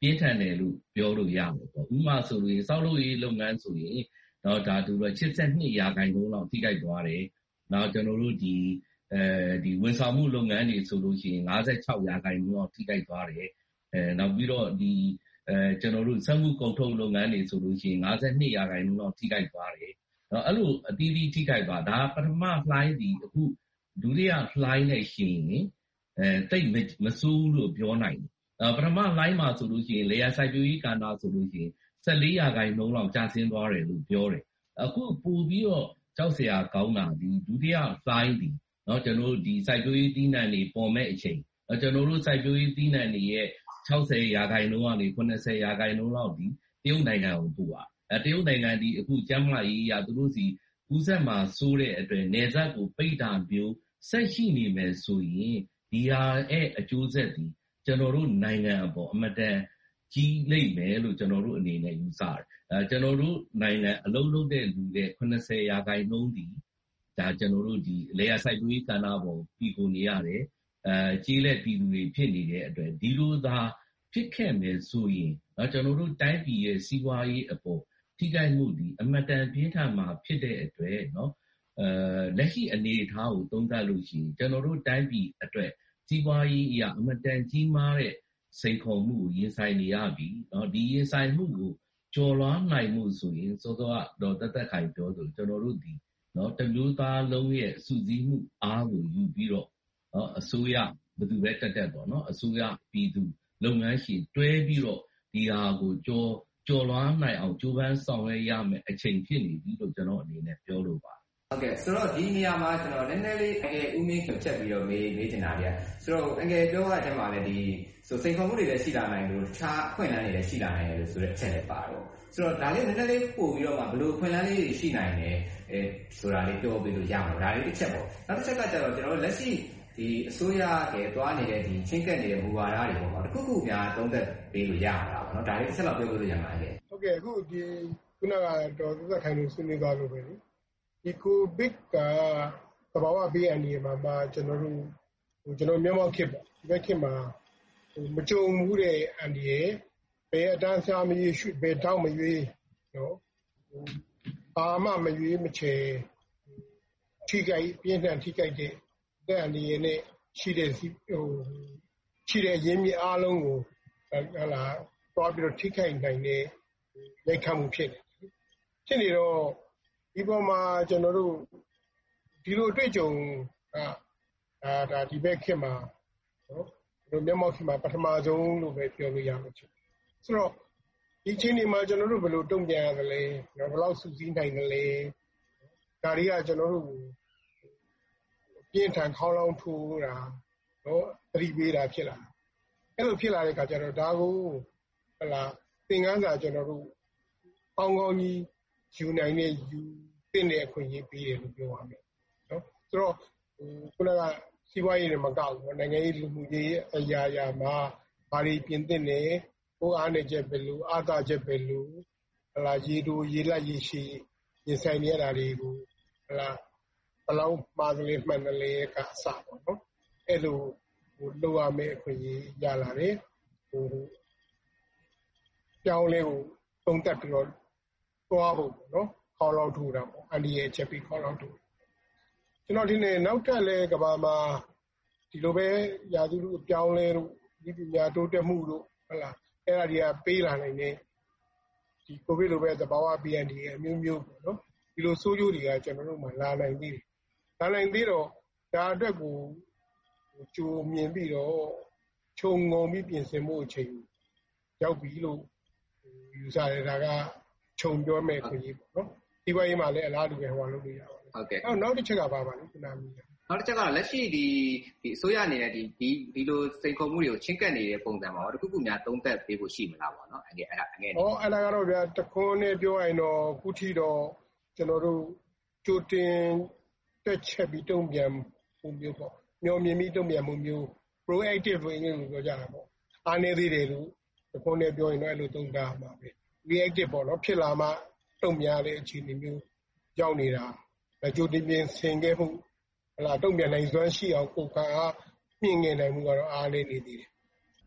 [SPEAKER 19] ပြင်းထန်တယ်လို့ပြောလို့ရမယ်ပေါ့ဥပမာဆိုရင်စောက်လုပ်ရေးလုပ်ငန်းဆိုရင်တော့ဒါတူတော့eighty-twoရာခိုင်နှုန်းလောက်ထိခိုက်သွားတယ်နောက်ကျွန်တော်တို့ဒီအဲဒီဝန်ဆောင်မှုလုပ်ငန်းတွေဆိုလို့ရှိရင်fifty-sixရာခိုင်နှုန်းလောက်ထိခိုက်သွားတယ်အဲနောက်ပြီးတော့ဒီအဲကျွန်တော်တို့စက်မှုကုန်ထုတ်လုပ်ငန်းတွေဆိုလို့ရှိရင်fifty-twoရာခိုင်နှုန်းလောက်ထိခိုက်သွားတယ်နော်အဲ့လိုအသီးသီးထိခိုက်သွားဒါပထမလှိုင်းဒီအခုဒုတိယလှိုင်းနဲ့ရှင်ရင်အဲတိတ်မဆိုးလို့ပြောနိုင်တယ်ပထမလှိုင်းမှာဆိုလို့ရှိရင်လေယာစိုက်ပျိုးရေးကဏ္ဍဆိုလို့ရှိရင်fourteenရာခိုင်နှုန်းလောက်ကျဆင်းသွားတယ်လို့ပြောတယ်အခုပို့ပြီးတော့ကြောက်စရာကောင်းတာဒီဒုတိယလှိုင်းဒီနော်ကျွန်တော်တို့ဒီစိုက်ပျိုးရေးသီးနှံတွေပေါ်မဲ့အချိန်ကျွန်တော်တို့စိုက်ပျိုးရေးသီးနှံတွေရဲ့sixtyရာခိုင်နှုန်းကနေninetyရာခိုင်နှုန်းလောက်ဒီတရုတ်နိုင်ငံကိုပို့ပါအဲတရုတ်နိုင်ငံဒီအခုကျန်းမာရေးရသူတို့စီကူးစက်မှာစိုးတဲ့အတွက်နယ်စပ်ကိုပိတ်တာမျိုးဆက်ရှိနေမယ်ဆိုရင်ဒီဟာရဲ့အကျိုးဆက်ဒီကျွန်တော်တို့နိုင်ငံအပေါ်အမတန်ကြီးလိမ့်မယ်လို့ကျွန်တော်တို့အနေနဲ့ယူဆတယ်အဲကျွန်တော်တို့နိုင်ငံအလုံးလုံးတဲ့လူတဲ့ninetyရာခိုင်နှုန်းဒီဒါကျွန်တော်တို့ဒီလေယာစိုက်ပျိုးရေးကဏ္ဍပေါ်ပြီးကိုနေရတယ်အဲကြီးလက်ပြည်သူတွေဖြစ်နေတဲ့အတွက်ဒီလိုသာဖြစ်ခဲ့မယ်ဆိုရင်တော့ကျွန်တော်တို့တိုင်းပြည်ရဲ့စီးပွားရေးအပေါ်ထိခိုက်မှုဒီအမတန်ပြင်းထန်မှာဖြစ်တဲ့အတွက်เนาะအဲလက်ရှိအနေအထားကိုသုံးသပ်လို့ရှိရင်ကျွန်တော်တို့တိုင်းပြည်အတွက်စီးပွားရေးအရာအမတန်ကြီးမားတဲ့စိန်ခေါ်မှုကိုရင်ဆိုင်နေရပြီเนาะဒီရင်ဆိုင်မှုကိုကျော်လွှားနိုင်မှုဆိုရင်စောစောကတော့တသက်ခိုင်ပြောဆိုကျွန်တော်တို့ဒီเนาะတမျိုးသားလုံးရဲ့စုစည်းမှုအားကိုယူပြီးတော့เนาะအစိုးရဘယ်သူပဲတက်တက်ပေါ့เนาะအစိုးရပြည်သူလုပ်ငန်းရှင်တွဲပြီးတော့ဒီဟာကိုကြော်ကြော်လွှားနိုင်အောင်ကြိုးပမ်းဆောင်ရွက်ရမယ်အချိန်ဖြစ်နေပြီလို့ကျွန်တော်အနေနဲ့ပြောလို့ပါ
[SPEAKER 17] ဟုတ်ကဲ့ဆိုတော့ဒီနေရာမှာကျွန်တော်နည်းနည်းလေးအငယ်ဦးမင်းခင်ချက်ပြီးတော့မေးမေးချင်တာဗျာဆိုတော့အငယ်ပြောရတဲ့အမှာလည်းဒီဆိုစိန်ခေါ်မှုတွေလည်းရှိလာနိုင်လို့တခြားအခွင့်အလမ်းတွေလည်းရှိလာနိုင်တယ်လို့ဆိုတဲ့အချက်လည်းပါတော့ဆိုတော့ဒါလေးနည်းနည်းလေးပို့ပြီးတော့မှဘယ်လိုအခွင့်အလမ်းလေးတွေရှိနိုင်တယ်အဲဆိုတာလေးပြောပြလို့ရမှာဒါလေးတစ်ချက်ပေါ့နောက်တစ်ချက်ကကျတော့ကျွန်တော်လက်ရှိဒီအစိုးရကသွားနေတဲ့ဒီချင်းကပ်နေတဲ့မူဝါဒတွေပေါ့တခုခုများသုံးသပ်ပေးလို့ရမှာပေါ့နော်ဒါလေးတစ်ချက်တော့ပြောပြလို့ရမှာလေ
[SPEAKER 14] ဟုတ်ကဲ့အခုဒီခုနကတော့သက်သက်ခိုင်လို့ဆွေးနွေးသွားလို့ပဲလေဒီကိုဗစ်ကသဘာဝဘေးအန္တရာယ်မှာမှာကျွန်တော်တို့ဟိုကျွန်တော်မြန်မာခေတ်ပေါ့ဒီဘက်ခေတ်မှာဟိုမကြုံဘူးတဲ့အန္တရာယ်ဘယ်အတန်းစားမရွေးဘယ်တောက်မရွေးနော်အာမမရွေးမချေထိခိုက်ပြင်းထန်ထိခိုက်တဲ့အန္တရာယ်နဲ့ရှိတဲ့ဟိုရှိတဲ့ရင်းမြစ်အားလုံးကိုဟလာသွားပြီးတော့ထိခိုက်နိုင်တဲ့ရိုက်ခတ်မှုဖြစ်နေဖြစ်နေတော့ဒီပေါ်မှာကျွန်တော်တို့ဒီလိုအတွေ့အကြုံကအာဒါဒီဘက်ခေတ်မှာနော်မြန်မာခေတ်မှာပထမဆုံးလို့ပဲပြောလို့ရမှာဖြစ်ဆိုတော့ဒီချင်းဒီမှာကျွန်တော်တို့ဘယ်လိုတုံ့ပြန်ရသလဲနော်ဘယ်လောက်စုစည်းနိုင်သလဲဒါတွေကကျွန်တော်တို့ပြင်းထန်ခေါင်းလောင်းထိုးတာနော်သတိပေးတာဖြစ်လာအဲ့လိုဖြစ်လာတဲ့အခါကျတော့ဒါကိုဟလာသင်ခန်းစာကျွန်တော်တို့ကောင်းကောင်းကြီးယူနိုင်တဲ့ယူသင့်တဲ့အခွင့်အရေးပေးတယ်လို့ပြောရမယ်နော်ဆိုတော့ခုနကစီးပွားရေးတွေမကောက်ဘူးနိုင်ငံရေးလူမှုရေးအရာရာမှာဘာတွေပြင်သင့်တယ်ဟိုအားနေချက်ပဲလို့အာသာချက်ပဲလို့ဟလာရေတူရေလက်ရေရှည်ရင်ဆိုင်နေရတာတွေကိုဟလာဘလောက်မှားကလေးမှန်တယ်လေကအစပေါ့နော်အဲ့လိုဟိုလိုရမယ့်အခွင့်အရေးရလာတယ်ဟိုကြောင်းလေးကိုသုံးသက်ပြီးတော့သွားဖို့ပေါ့နော်ခေါ်လောက်ထူတာပေါ့အန်ဒီရဲ့ချက်ပြီးခေါ်လောက်ထူကျွန်တော်ဒီနေ့နောက်ထပ်လဲကဘာမှာဒီလိုပဲရာသီဥတုအပြောင်းလဲတို့ဒီပညာတိုးတက်မှုတို့ဟုတ်လားအဲ့ဒါတွေကပေးလာနိုင်တဲ့ဒီကိုဗစ်လိုပဲသဘာဝဘေးအန္တရာယ်အမျိုးမျိုးပေါ့နော်ဒီလိုဆိုးကျိုးတွေကကျွန်တော်တို့မှာလာနိုင်သေးတယ်လာနိုင်သေးတော့ဒါအတွက်ကိုကြိုမြင်ပြီးတော့ခြုံငုံပြီးပြင်ဆင်မှုအချိန်ရောက်ပြီလို့ယူဆရတာကခြုံပြောမဲ့ခွင့်ကြီးပေါ့နော်ဒီဘက်ရေးမှာလည်းအလားတူပဲဟောလုပ်လို့ရပါတယ်
[SPEAKER 17] ဟုတ်ကဲ့
[SPEAKER 14] အဲ့နောက်တစ်ချက်ကပါပါလေခုနကမြင်
[SPEAKER 17] နောက်တစ်ချက်ကလက်ရှိဒီဒီအစိုးရအနေနဲ့ဒီဒီဒီလိုစိန်ခေါ်မှုတွေကိုချင်းကပ်နေတဲ့ပုံစံမှာတော့တခုခုများသုံးသပ်ပေးဖို့ရှိမလားပေါ့နော်အဲ့ဒီအဲ့ဒါအငယ်
[SPEAKER 14] ဟောအဲ့ဒါကတော့ဗျာတခွန်းနဲ့ပြောရင်တော့ခုထိတော့ကျွန်တော်တို့ကြိုတင်တက်ချက်ပြီးတုံ့ပြန်မှုမျိုးပေါ့မျောမြင်ပြီးတုံ့ပြန်မှုမျိုး proactive ဝင်လို့ပြောကြတာပေါ့အားနေသေးတယ်လို့တခွန်းနဲ့ပြောရင်တော့အဲ့လိုသုံးတာမှာပဲ reactive ပေါ့နော်ဖြစ်လာမှတုံ့ပြန်တဲ့အခြေအနေမျိုးရောက်နေတာကြိုတင်ပြင်ဆင်ခဲ့မှုဟလာတုံ့ပြန်နိုင်စွမ်းရှိအောင်ကိုယ်ကမြင့်ငယ်နိုင်မှုကတော့အားလေးနေသေးတယ်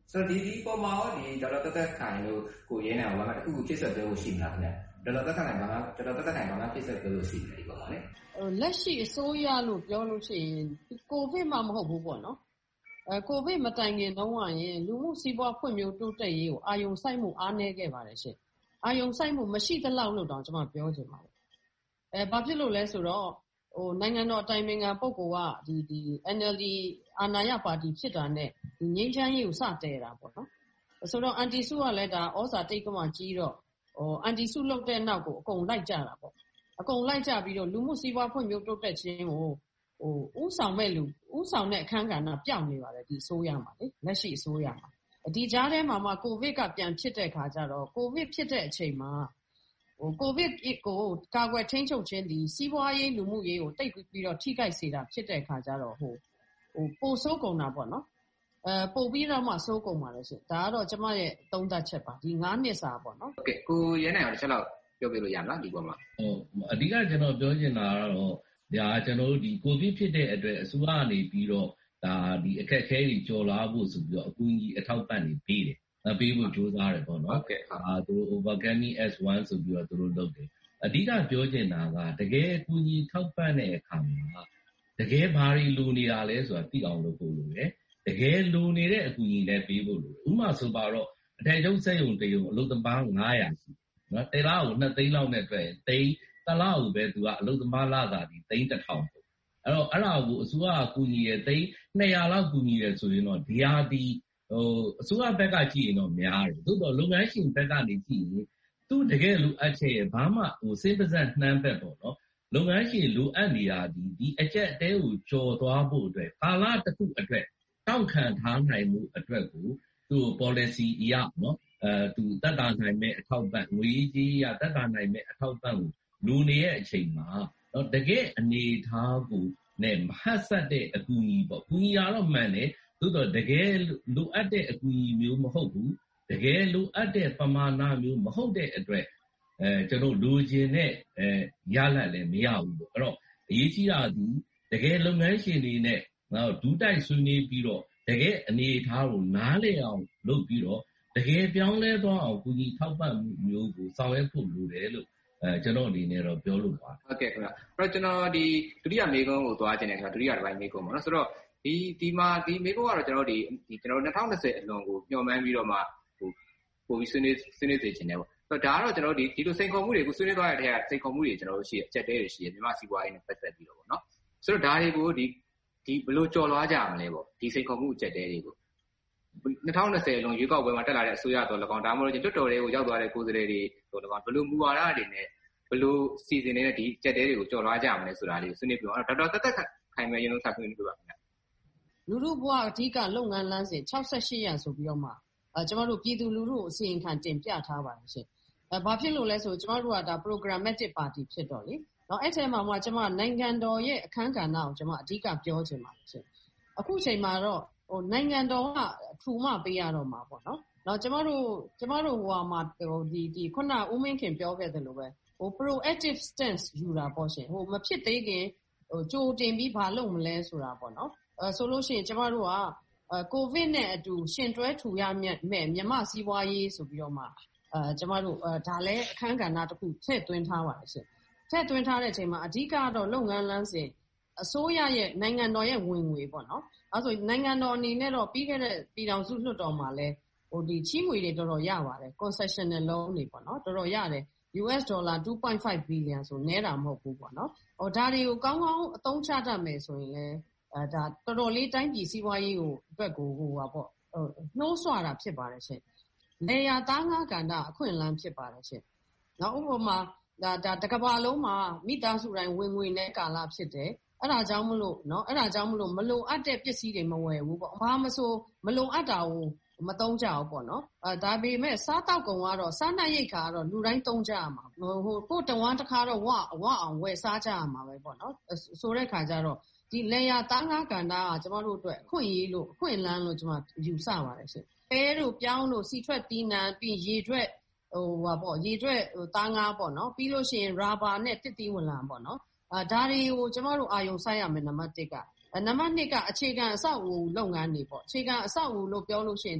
[SPEAKER 17] ဆိုတော့ဒီဒီပေါ်မှာရောဒီဒေါက်တာသက်သက်ခိုင်တို့ကိုရဲနိုင်ဘာမှတစ်ခုခုဖြစ်ဆက်ပြောလို့ရှိမှာခင်ဗျဒေါက်တာသက်သက်ခိုင်ဘာမှဒေါက်တာသက်သက်ခိုင်ဘာမှဖြစ်ဆက်ပြောလို့ရှိတယ်ဒီပေါ်မှာလေ
[SPEAKER 18] လက်ရှိအစိုးရလို့ပြောလို့ရှိရင်ကိုဗစ်မှမဟုတ်ဘူးပေါ့နော်အဲကိုဗစ်မတိုင်ခင်တုန်းကရင်လူမှုစီးပွားဖွံ့ဖြိုးတိုးတက်ရေးကိုအာရုံစိုက်မှုအားနည်းခဲ့ပါတယ်ရှင်အာရုံစိုက်မှုမရှိသလောက်လို့တောင်ကျွန်မပြောချင်ပါတယ်အဲဘာဖြစ်လို့လဲဆိုတော့ဟိုနိုင်ငံတော်အတိုင်ပင်ခံပုဂ္ဂိုလ်ကဒီဒီ N L D အာဏာရပါတီဖြစ်တာနဲ့ဒီငြိမ်းချမ်းရေးကိုစတဲတာပေါ့နော်ဆိုတော့အန်တီစုကလည်းဒါဩဇာတိတ်ကမှကြီးတော့ဟိုအန်တီစုလုတ်တဲ့နောက်ကိုအကုန်လိုက်ကြတာပေါ့အကုန်လိုက်ကြပြီးတော့လူမှုစီးပွားဖွံ့ဖြိုးတိုးတက်ခြင်းကိုဟိုဥဆောင်မဲ့လူဥဆောင်တဲ့အခန်းကဏ္ဍပြောင်းနေပါတယ်ဒီအစိုးရမှာလေလက်ရှိအစိုးရမှာဒီကြားထဲမှာမှကိုဗစ်ကပြန်ဖြစ်တဲ့ခါကျတော့ကိုဗစ်ဖြစ်တဲ့အချိန်မှာဟိုကိုဗစ်ကိုကာကွယ်ထိန်းချုပ်ခြင်းဒီစီးပွားရေးလူမှုရေးကိုတိတ်ပြီးတော့ထိခိုက်စေတာဖြစ်တဲ့ခါကျတော့ဟိုဟိုပိုဆိုးကုန်တာပေါ့နော်အဲပို့ပြီးတော့မှစိုးကုန်ပါလေရှင်ဒါကတော့ကျမရဲ့သုံးသပ်ချက်ပါဒီငါးနှစ်စာပေါ့နော်
[SPEAKER 17] ဟုတ်ကဲ့ကိုရဲနိုင်အောင်တစ်ချက်လောက်ပြောပြလို့ရမလားဒီပေါ်မှာ
[SPEAKER 19] ဟိုအဓိကကျွန်တော်ပြောချင်တာကတော့ဒါကျွန်တော်တို့ဒီကိုဗစ်ဖြစ်တဲ့အတွက်အစိုးရကနေပြီးတော့ဒါဒီအခက်အခဲတွေကျော်လွှားဖို့ဆိုပြီးတော့အကူအညီအထောက်ပံ့တွေပေးတယ်။ပေးဖို့ကြိုးစားတယ်ပေါ့နော်။ဟုတ်ကဲ့။အာသူတို့ Overcoming S one ဆိုပြီးတော့သူတို့လုပ်တယ်။အဓိကပြောချင်တာကတကယ်အကူအညီထောက်ပံ့တဲ့အခါမှာတကယ်ဘာတွေလိုနေတာလဲဆိုတာသိအောင်လုပ်ဖို့လိုတယ်။တကယ်လိုနေတဲ့အကူအညီလည်းပေးဖို့လိုတယ်။ဥပမာဆိုပါတော့အထည်ချုပ်စက်ရုံတရုံအလုပ်သမားငါးရာရှိနော်တလားကိုနှစ်သိန်းလောက်နဲ့တွေ့ရင်သိန်းတလားကိုပဲသူကအလုပ်သမားလစာဒီသိန်းတစ်ထောင်ပေါ့အဲ့တော့အဲ့ဒါကိုအစိုးရကကူညီရသိန်းနှစ်ရာလောက်ကူညီရဆိုရင်တော့ဒီဟာဒီဟိုအစိုးရဘက်ကကြည့်ရင်တော့များတယ်သို့တော့လုပ်ငန်းရှင်ဘက်ကနေကြည့်ရင်သူတကယ်လိုအပ်ချက်ရဘာမှဟိုစိတ်ပါစက်နှမ်းဘက်ပေါ့နော်လုပ်ငန်းရှင်လိုအပ်နေတာဒီဒီအချက်အသေးကိုကြော်သွားဖို့အတွက်ကာလတစ်ခုအတွက်တောက်ခံထားနိုင်မှုအတွက်ကိုသူ့ policy အရနော်အဲသူတက်တာနိုင်မဲ့အထောက်ပံ့ငွေကြီးရတက်တာနိုင်မဲ့အထောက်ပံ့ကိုလူနေရဲ့အချိန်မှာတော့တကယ်အနေထားကိုနဲ့မဟတ်ဆက်တဲ့အကူအညီပေါ့အကူအညီရတော့မှန်တယ်သို့တော့တကယ်လိုအပ်တဲ့အကူအညီမျိုးမဟုတ်ဘူးတကယ်လိုအပ်တဲ့ပမာဏမျိုးမဟုတ်တဲ့အတွက်အဲကျွန်တော်လိုချင်တဲ့အဲရလတ်လည်းမရဘူးပေါ့အဲ့တော့အရေးကြီးတာဒီတကယ်လုပ်ငန်းရှင်တွေနဲ့နော်ဒူးတိုက်ဆွေးနွေးပြီးတော့တကယ်အနေထားကိုနားလည်အောင်လုပ်ပြီးတော့တကယ်ပြောင်းလဲသွားအောင်ကူညီထောက်ပံ့မှုမျိုးကိုဆောင်ရွက်ဖို့လိုတယ်လို့အဲကျွန်တော်အနေနဲ့တော့ပြောလို့ပါ
[SPEAKER 17] ဟုတ်ကဲ့ခင်ဗျအဲ့တော့ကျွန်တော်ဒီဒုတိယမေးခွန်းကိုသွားခြင်းတယ်ခင်ဗျဒုတိယတစ်ပိုင်းမေးခွန်းပေါ့နော်ဆိုတော့ဒီဒီမှာဒီမေးခွန်းကတော့ကျွန်တော်ဒီဒီကျွန်တော်၂၀၂၀အလွန်ကိုညှော်မှန်းပြီးတော့မှဟိုပို့ပြီးဆွေးနွေးဆွေးနွေးသိခြင်းတယ်ပေါ့ဆိုတော့ဒါကတော့ကျွန်တော်ဒီဒီလိုစိန်ခေါ်မှုတွေကိုဆွေးနွေးသွားတဲ့ထဲကစိန်ခေါ်မှုတွေကျွန်တော်တို့ရှိအချက်တဲတွေရှိရမြန်မာစီးပွားရေးနဲ့ပတ်သက်ပြီးတော့ပေါ့နော်ဆိုတော့ဒါတွေကိုဒီဒီဘယ်လိုကြော်လွှားကြမလဲပေါ့ဒီစိန်ခေါ်မှုအချက်တဲတွေကို၂၀၂၀အလွန်ရွေးကောက်ပွဲမှာတက်လာတဲ့အစိုးရတော်၎င်းဒါမှမဟုတ်ကျွတ်တော်တွေကိုရောက်သွားတဲ့ကိုယ်စားလှယ်တွေတော်၎င်းဘယ်လိုမူဝါဒတွေနဲ့ဘယ်လိုစီစဉ်နေတဲ့ဒီကြက်တဲတွေကိုကြော်လွှားကြမလဲဆိုတာလေးကိုဆွေးနွေးပြအောင်ဒေါက်တာသက်သက်ခိုင်မဲ့ရင်းလုံးဆက်ဆွေးနွေးပြပါခင်ဗျ
[SPEAKER 18] လူလူဘဝအဓိကလုပ်ငန်းလမ်းစဉ်၆၈ရာဆိုပြီးတော့မှအဲကျမတို့ပြည်သူလူထုကိုအစီရင်ခံတင်ပြထားပါတယ်ရှင်အဲဘာဖြစ်လို့လဲဆိုကျမတို့ကဒါ programmatic party ဖြစ်တော့လေနော်အဲ့ထဲမှာမှကျမနိုင်ငံတော်ရဲ့အခန်းကဏ္ဍကိုကျမအဓိကပြောချင်ပါတယ်ရှင်အခုချိန်မှာတော့ဟိုနိုင်ငံတော်ကထူမပေးရတော့မှာပေါ့နော်နော်ကျမတို့ကျမတို့ဟိုဟာမှာဟိုဒီဒီခုနဦးမင်းခင်ပြောခဲ့တယ်လို့ပဲဟို proactive stance ယူတာပေါ့ရှင်ဟိုမဖြစ်သေးခင်ဟိုကြိုတင်ပြီးဘာလုပ်မလဲဆိုတာပေါ့နော်အဲဆိုလို့ရှိရင်ကျမတို့ကအဲကိုဗစ်နဲ့အတူရှင်တွဲထူရမဲ့မြန်မာစီးပွားရေးဆိုပြီးတော့မှအဲကျမတို့အဲဒါလည်းအခန်းကဏ္ဍတစ်ခုထည့်သွင်းထားပါတယ်ရှင်ထည့်သွင်းထားတဲ့အချိန်မှာအဓိကတော့လုပ်ငန်းလမ်းစဉ်အစိုးရရဲ့နိုင်ငံတော်ရဲ့ဝင်ငွေပေါ့နော်အဲဆိုနိုင်ငံတော်အနေနဲ့တော့ပြီးခဲ့တဲ့ပြည်ထောင်စုလွှတ်တော်မှာလဲဟိုဒီချီးငွေတွေတော်တော်ရပါတယ် concessional loan တွေပေါ့နော်တော်တော်ရတယ်U S ဒေါ်လာtwo point five billion ဆိုနဲတာမဟုတ်ဘူးပေါ့နော်ဟိုဒါတွေကိုကောင်းကောင်းအသုံးချတတ်မယ်ဆိုရင်လဲအဲဒါတော်တော်လေးတိုင်းပြည်စီးပွားရေးကိုအတွက်ကိုဟိုပါပေါ့နှိုးဆွတာဖြစ်ပါတယ်ရှင်လေယာသားငါးကဏ္ဍအခွင့်အလမ်းဖြစ်ပါတယ်ရှင်နောက်ဥပမာဒါဒါတကဘာလုံးမှာမိသားစုတိုင်းဝင်ငွေနဲ့ကာလဖြစ်တယ်အဲ့ဒါကြောင့်မလို့เนาะအဲ့ဒါကြောင့်မလို့မလုံအပ်တဲ့ပစ္စည်းတွေမဝယ်ဘူးပေါ့ဘာမဆိုမလုံအပ်တာကိုမသုံးကြဘူးပေါ့နော်အဲဒါပေမဲ့စားတောက်ကုန်ကတော့စားနပ်ရိက္ခာကတော့လူတိုင်းသုံးကြရမှာဟိုကိုတဝမ်းတစ်ခါတော့ဝဝအောင်ဝယ်စားကြရမှာပဲပေါ့နော်ဆိုတဲ့ခါကျတော့ဒီလေယာသားငါးကဏ္ဍကကျမတို့အတွက်အခွင့်အရေးလို့အခွင့်အလမ်းလို့ကျမယူဆပါတယ်ရှင်ပဲတို့ပြောင်းတို့စီထွက်တီးနှံပြီးရေထွက်ဟိုဟာပေါ့ရေထွက်ဟိုသားငါးပေါ့နော်ပြီးလို့ရှိရင်ရာဘာနဲ့တစ်တီးဝင်လာပေါ့နော်အဲဒါတွေကိုကျမတို့အာယုံဆိုင်ရမယ်နံပါတ်တစ်ကနံပါတ်နှစ်ကအခြေခံအဆောက်အဦလုပ်ငန်းတွေပေါ့အခြေခံအဆောက်အဦလို့ပြောလို့ရှိရင်ဒါ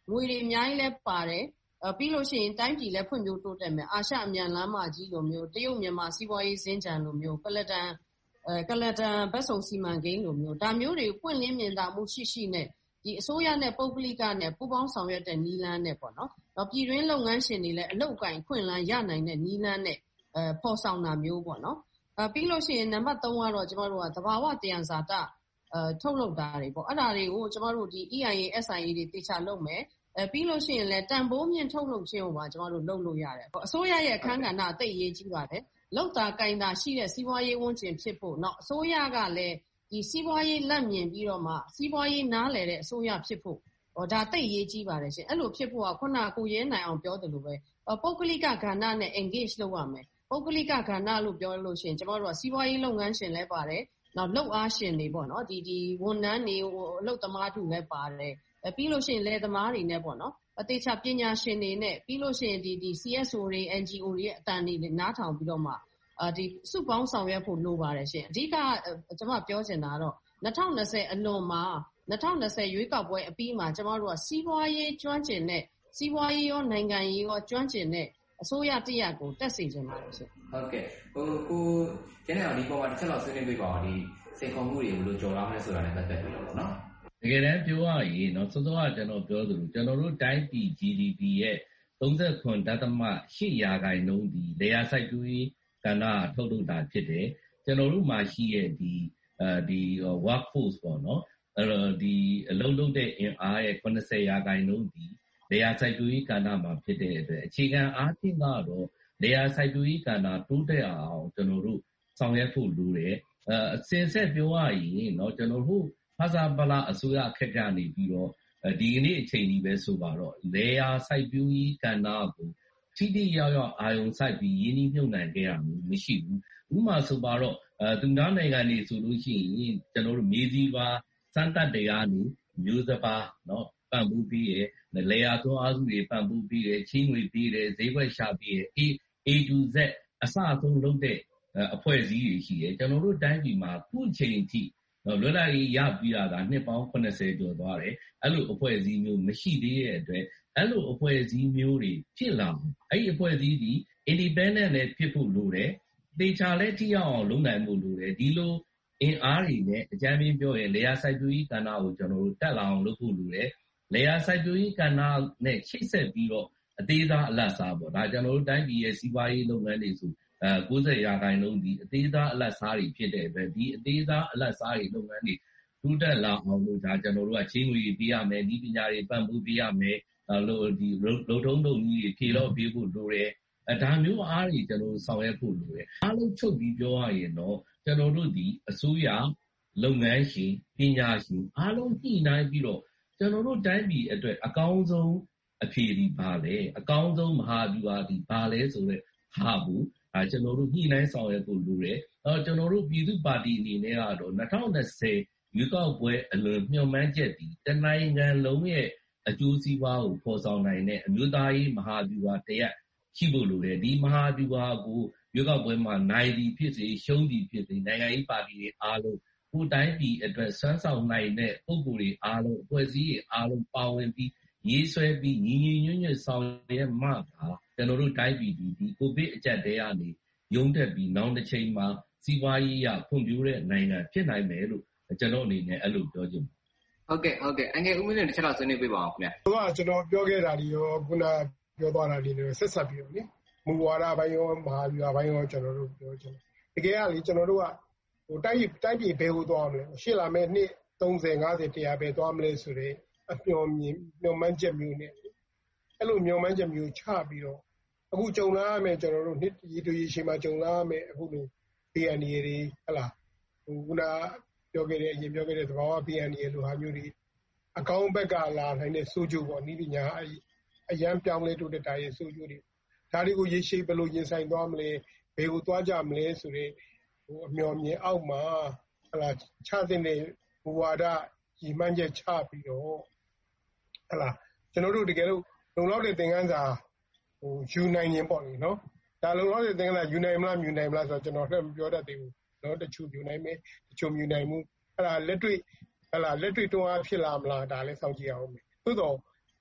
[SPEAKER 18] ငွေတွေအများကြီးလည်းပါတယ်ပြီးလို့ရှိရင်တိုင်းပြည်လည်းဖွံ့ဖြိုးတိုးတက်မယ်အာရှအမြန်လမ်းမကြီးလိုမျိုးတရုတ်မြန်မာစီးပွားရေးစင်္ကြန်လိုမျိုးကလတန်အဲကလတန်ဘက်စုံစီမံကိန်းလိုမျိုးဒါမျိုးတွေပွင့်လင်းမြင်သာမှုရှိရှိနဲ့ဒီအစိုးရနဲ့ပုဂ္ဂလိကနဲ့ပူးပေါင်းဆောင်ရွက်တဲ့နည်းလမ်းနဲ့ပေါ့နော်။နောက်ပြည်တွင်းလုပ်ငန်းရှင်တွေလည်းအလုပ်အကိုင်ခွင့်လန်းရနိုင်တဲ့နည်းလမ်းနဲ့အဲဖော်ဆောင်တာမျိုးပေါ့နော်။အဲပြီးလို့ရှိရင်နံပါတ်သုံးကတော့ကျမတို့ကသဘာဝတယံဇာတအဲထုတ်လုပ်တာတွေပေါ့အဲ့ဒါတွေကိုကျမတို့ဒီ E I A S I A တွေတေချာလုပ်မယ်။အဲပြီးလို့ရှိရင်လည်းတန်ဖိုးမြင့်ထုတ်လုပ်ခြင်းကိုပါကျမတို့လုပ်လို့ရတယ်။အစိုးရရဲ့အခန်းကဏ္ဍအသိအရေးကြီးပါတယ်။လောက်တာကင်တာရှိတဲ့စီးပွားရေးဝန်ကျင်ဖြစ်ဖို့နောက်အစိုးရကလည်းဒီစီးပွားရေးလက်မြင်ပြီးတော့မှစီးပွားရေးနားလည်တဲ့အစိုးရဖြစ်ဖို့ဟောဒါသိရေးကြီးပါတယ်ရှင်အဲ့လိုဖြစ်ဖို့ကခုနကိုရဲနိုင်အောင်ပြောတယ်လို့ပဲပုဂ္ဂလိကကဏ္ဍနဲ့ engage လုပ်ရမယ်ပုဂ္ဂလိကကဏ္ဍလို့ပြောလို့ရှိရင်ကျမတို့ကစီးပွားရေးလုပ်ငန်းရှင်လည်းပါတယ်နောက်လုပ်အားရှင်တွေပေါ့နော်ဒီဒီဝန်ထမ်းတွေဟိုအလုပ်သမားတွေလည်းပါတယ်ပြီးလို့ရှိရင်လယ်သမားတွေနဲ့ပေါ့နော်အသေးချာပညာရှင်တွေနဲ့ပြီးလို့ရှိရင်ဒီဒီ C S O တွေ N G O တွေရဲ့အတန်တွေနားထောင်ပြီးတော့မှအာဒီစုပေါင်းဆောင်ရွက်ဖို့လိုပါတယ်ရှင်အဓိကကျွန်မပြောချင်တာကတော့၂၀၂၀အလွန်မှာ၂၀၂၀ရွေးကောက်ပွဲအပြီးမှာကျမတို့ကစီးပွားရေးကျွမ်းကျင်တဲ့စီးပွားရေးရောနိုင်ငံရေးရောကျွမ်းကျင်တဲ့အစိုးရတရက်ကိုတက်စေချင်ပါတယ်ရှင်
[SPEAKER 17] ဟုတ်ကဲ့ဟိုကိုကျန်တဲ့ဒီပေါ်မှာတစ်ချက်လောက်ဆွေးနွေးပေးပါအောင်ဒီစိန်ခေါ်မှုတွေကိုဘယ်လိုကျော်လွှားမလဲဆိုတာလည်းပတ်သက်ပြီးတော့ပေါ့နော်
[SPEAKER 19] တကယ်တမ်းပြောရရင်เนาะစောစောကကျွန်တော်ပြောသလိုကျွန်တော်တို့တိုင်းပြည် G D P ရဲ့၃၇.၈ ရာခိုင်နှုန်းဒီလေယာစိုက်ပျိုးရေးကဏ္ဍထုတ်လုပ်တာဖြစ်တယ်ကျွန်တော်တို့မှာရှိရဲ့ဒီအဲဒီ workforce ပေါ့နော်အဲ့တော့ဒီအလုပ်လုပ်တဲ့အင်အားရဲ့၇၀ရာခိုင်နှုန်းဒီလေယာစိုက်ပျိုးရေးကဏ္ဍမှာဖြစ်တဲ့အတွက်အခြေခံအားဖြင့်ကတော့လေယာစိုက်ပျိုးရေးကဏ္ဍတိုးတက်အောင်ကျွန်တော်တို့ဆောင်ရွက်ဖို့လိုတယ်အဲအစင်ဆက်ပြောရရင်เนาะကျွန်တော်တို့ဖာစာပလာအစိုးရအခက်ကနေပြီးတော့ဒီကနေ့အချိန်ကြီးပဲဆိုပါတော့လေယာစိုက်ပျိုးရေးကဏ္ဍကိုထိတိရောက်ရောက်အာယုံစိုက်ပြီးရင်းနှီးမြှုပ်နှံခဲ့ရမှုမရှိဘူးဥပမာဆိုပါတော့အဲသူနာနိုင်ငံတွေဆိုလို့ရှိရင်ကျွန်တော်တို့မြေစီပါစမ်းသပ်တရားနေမျိုးစပါเนาะပံ့ပိုးပြီးရလေယာသွန်းအားစုတွေပံ့ပိုးပြီးရချင်းငွေပြီးရဈေးကွက်ရှာပြီးရ A to Z အစအဆုံးလုပ်တဲ့အဖွဲ့အစည်းတွေရှိတယ်ကျွန်တော်တို့တိုင်းပြည်မှာခုချိန်ထိလွတ်လပ်ရေးရပြီးတာကနှစ်ပေါင်း၇၀ကျော်သွားတယ်အဲ့လိုအဖွဲ့အစည်းမျိုးမရှိသေးတဲ့အတွက်အဲ့လိုအဖွဲ့အစည်းမျိုးတွေဖြစ်လာအဲ့ဒီအဖွဲ့အစည်းဒီ independent နဲ့ဖြစ်ဖို့လိုတယ်တေချာလဲထိရောက်အောင်လုပ်နိုင်ဖို့လိုတယ်ဒီလိုအင်အားတွေနဲ့အကြမ်းပြင်းပြောရင်လေယာစိုက်ပျိုးရေးကဏ္ဍကိုကျွန်တော်တို့တက်လာအောင်လုပ်ဖို့လိုတယ်လေယာစိုက်ပျိုးရေးကဏ္ဍနဲ့ချိတ်ဆက်ပြီးတော့အသေးစားအလတ်စားပေါ့ဒါကျွန်တော်တို့တိုင်းပြည်ရဲ့စီးပွားရေးလုပ်ငန်းတွေဆိုအဲ၉၀ရာခိုင်နှုန်းဒီအသေးစားအလတ်စားတွေဖြစ်တဲ့အတွက်ဒီအသေးစားအလတ်စားတွေလုပ်ငန်းတွေတိုးတက်လာအောင်လို့ဒါကျွန်တော်တို့ကချင်းငွေပေးရမယ်ဒီပညာတွေပံ့ပိုးပေးရမယ်လို့ဒီလုံထုံးလုံကြီးတွေဖြေတော့ပေးဖို့လိုတယ်အဲဒါမျိုးအားတွေကျွန်တော်ဆောင်ရွက်ဖို့လိုတယ်အားလုံးချုပ်ပြီးပြောရရင်တော့ကျွန်တော်တို့ဒီအစိုးရလုပ်ငန်းရှင်ပညာရှင်အားလုံးညှိနှိုင်းပြီးတော့ကျွန်တော်တို့တိုင်းပြည်အတွက်အကောင်းဆုံးအဖြေဒီပါလေအကောင်းဆုံးမဟာဗျူဟာဒီပါလဲဆိုတော့ဟာဘူးအဲကျွန်တော်တို့ညှိနှိုင်းဆောင်ရွက်ဖို့လိုတယ်အဲကျွန်တော်တို့ပြည်သူ့ပါတီအနေနဲ့ကတော့၂၀၂၀ရွေးကောက်ပွဲအလွန်မျှော်မှန်းချက်ဒီတနိုင်ငံလုံးရဲ့အကျိုးစီးပွားကိုဖော်ဆောင်နိုင်တဲ့အမျိုးသားရေးမဟာဗျူဟာတရက်ရှိဖို့လိုတယ်ဒီမဟာဗျူဟာကိုရွေးကောက်ပွဲမှာနိုင်သည်ဖြစ်စေရှုံးသည်ဖြစ်စေနိုင်ငံရေးပါတီတွေအားလုံးကိုတိုင်းပြည်အတွက်စွမ်းဆောင်နိုင်တဲ့ပုဂ္ဂိုလ်တွေအားလုံးအဖွဲ့အစည်းတွေအားလုံးပါဝင်ပြီးရေးဆွဲပြီးညီညီညွတ်ညွတ်ဆောင်ရွက်မှသာကျွန်တော်တို့တိုင်းပြည်ဒီဒီကိုဗစ်အကျပ်တဲကနေရုံးတက်ပြီးနောက်တစ်ချိန်မှာစီးပွားရေးရဖွံ့ဖြိုးတဲ့နိုင်ငံဖြစ်နိုင်မယ်လို့ကျွန်တော်အနေနဲ့အဲ့လိုပြောချင်
[SPEAKER 17] ဟုတ်ကဲ့ဟုတ်ကဲ့အငယ်ဦးမင်းနဲ့တစ်ချက်လောက်ဆွေးနွေးပေးပါအောင်ခင်ဗျာ
[SPEAKER 14] ဟိုကကျွန်တော်ပြောခဲ့တာဒီရောခုနပြောသွားတာဒီလိုဆက်ဆက်ပြီးတော့နိမူဝါဒဘိုင်းရောမဟာဗျူဟာဘိုင်းရောကျွန်တော်တို့ပြောချင်တယ်တကယ်ကလေကျွန်တော်တို့ကဟိုတိုင်းတိုင်းပြည်ဘယ်ကိုသွားမလဲရှေ့လာမယ့်နှစ်၃၀ ၅၀ ၁၀၀ပဲသွားမလဲဆိုတဲ့အမျှော်မြင်မျှော်မှန်းချက်မျိုးနဲ့အဲ့လိုမျှော်မှန်းချက်မျိုးချပြီးတော့အခုကြုံလာရမယ်ကျွန်တော်တို့နှစ်ရီတူရီရှိမှကြုံလာရမယ်အခုလို P N D A တွေဟလာဟိုခုနပြောခဲ့တဲ့အရင်ပြောခဲ့တဲ့သဘာဝ P N D A လိုဟာမျိုးတွေအကောင်းဘက်ကလာနိုင်တဲ့စိုးကျိုးပေါ့ဤပညာအရန်ပြောင်းလဲတိုးတက်တာရဲ့စိုးကျိုးတွေဒါတွေကိုရေရှည်ဘယ်လိုရင်ဆိုင်သွားမလဲဘယ်ကိုသွားကြမလဲဆိုတဲ့ဟိုအမျှော်မြင်အောက်မှာဟလာချတဲ့ဘဝဒညီမှန်းချက်ချပြီးတော့ဟလာကျွန်တော်တို့တကယ်လို့လုံလောက်တဲ့သင်ခန်းစာဟိုယူနိုင်ရင်ပေါ့လေနော်ဒါလုံလောက်တဲ့သင်ခန်းစာယူနိုင်မလားမြူနိုင်မလားဆိုတော့ကျွန်တော်လည်းမပြောတတ်သေးဘူးနော်တချို့ယူနိုင်မယ်တချို့မြူနိုင်မှုအဲ့ဒါလက်တွေ့ဟလာလက်တွေ့တွန်းအားဖြစ်လာမလားဒါလည်းစောင့်ကြည့်အောင်မယ်သို့တော့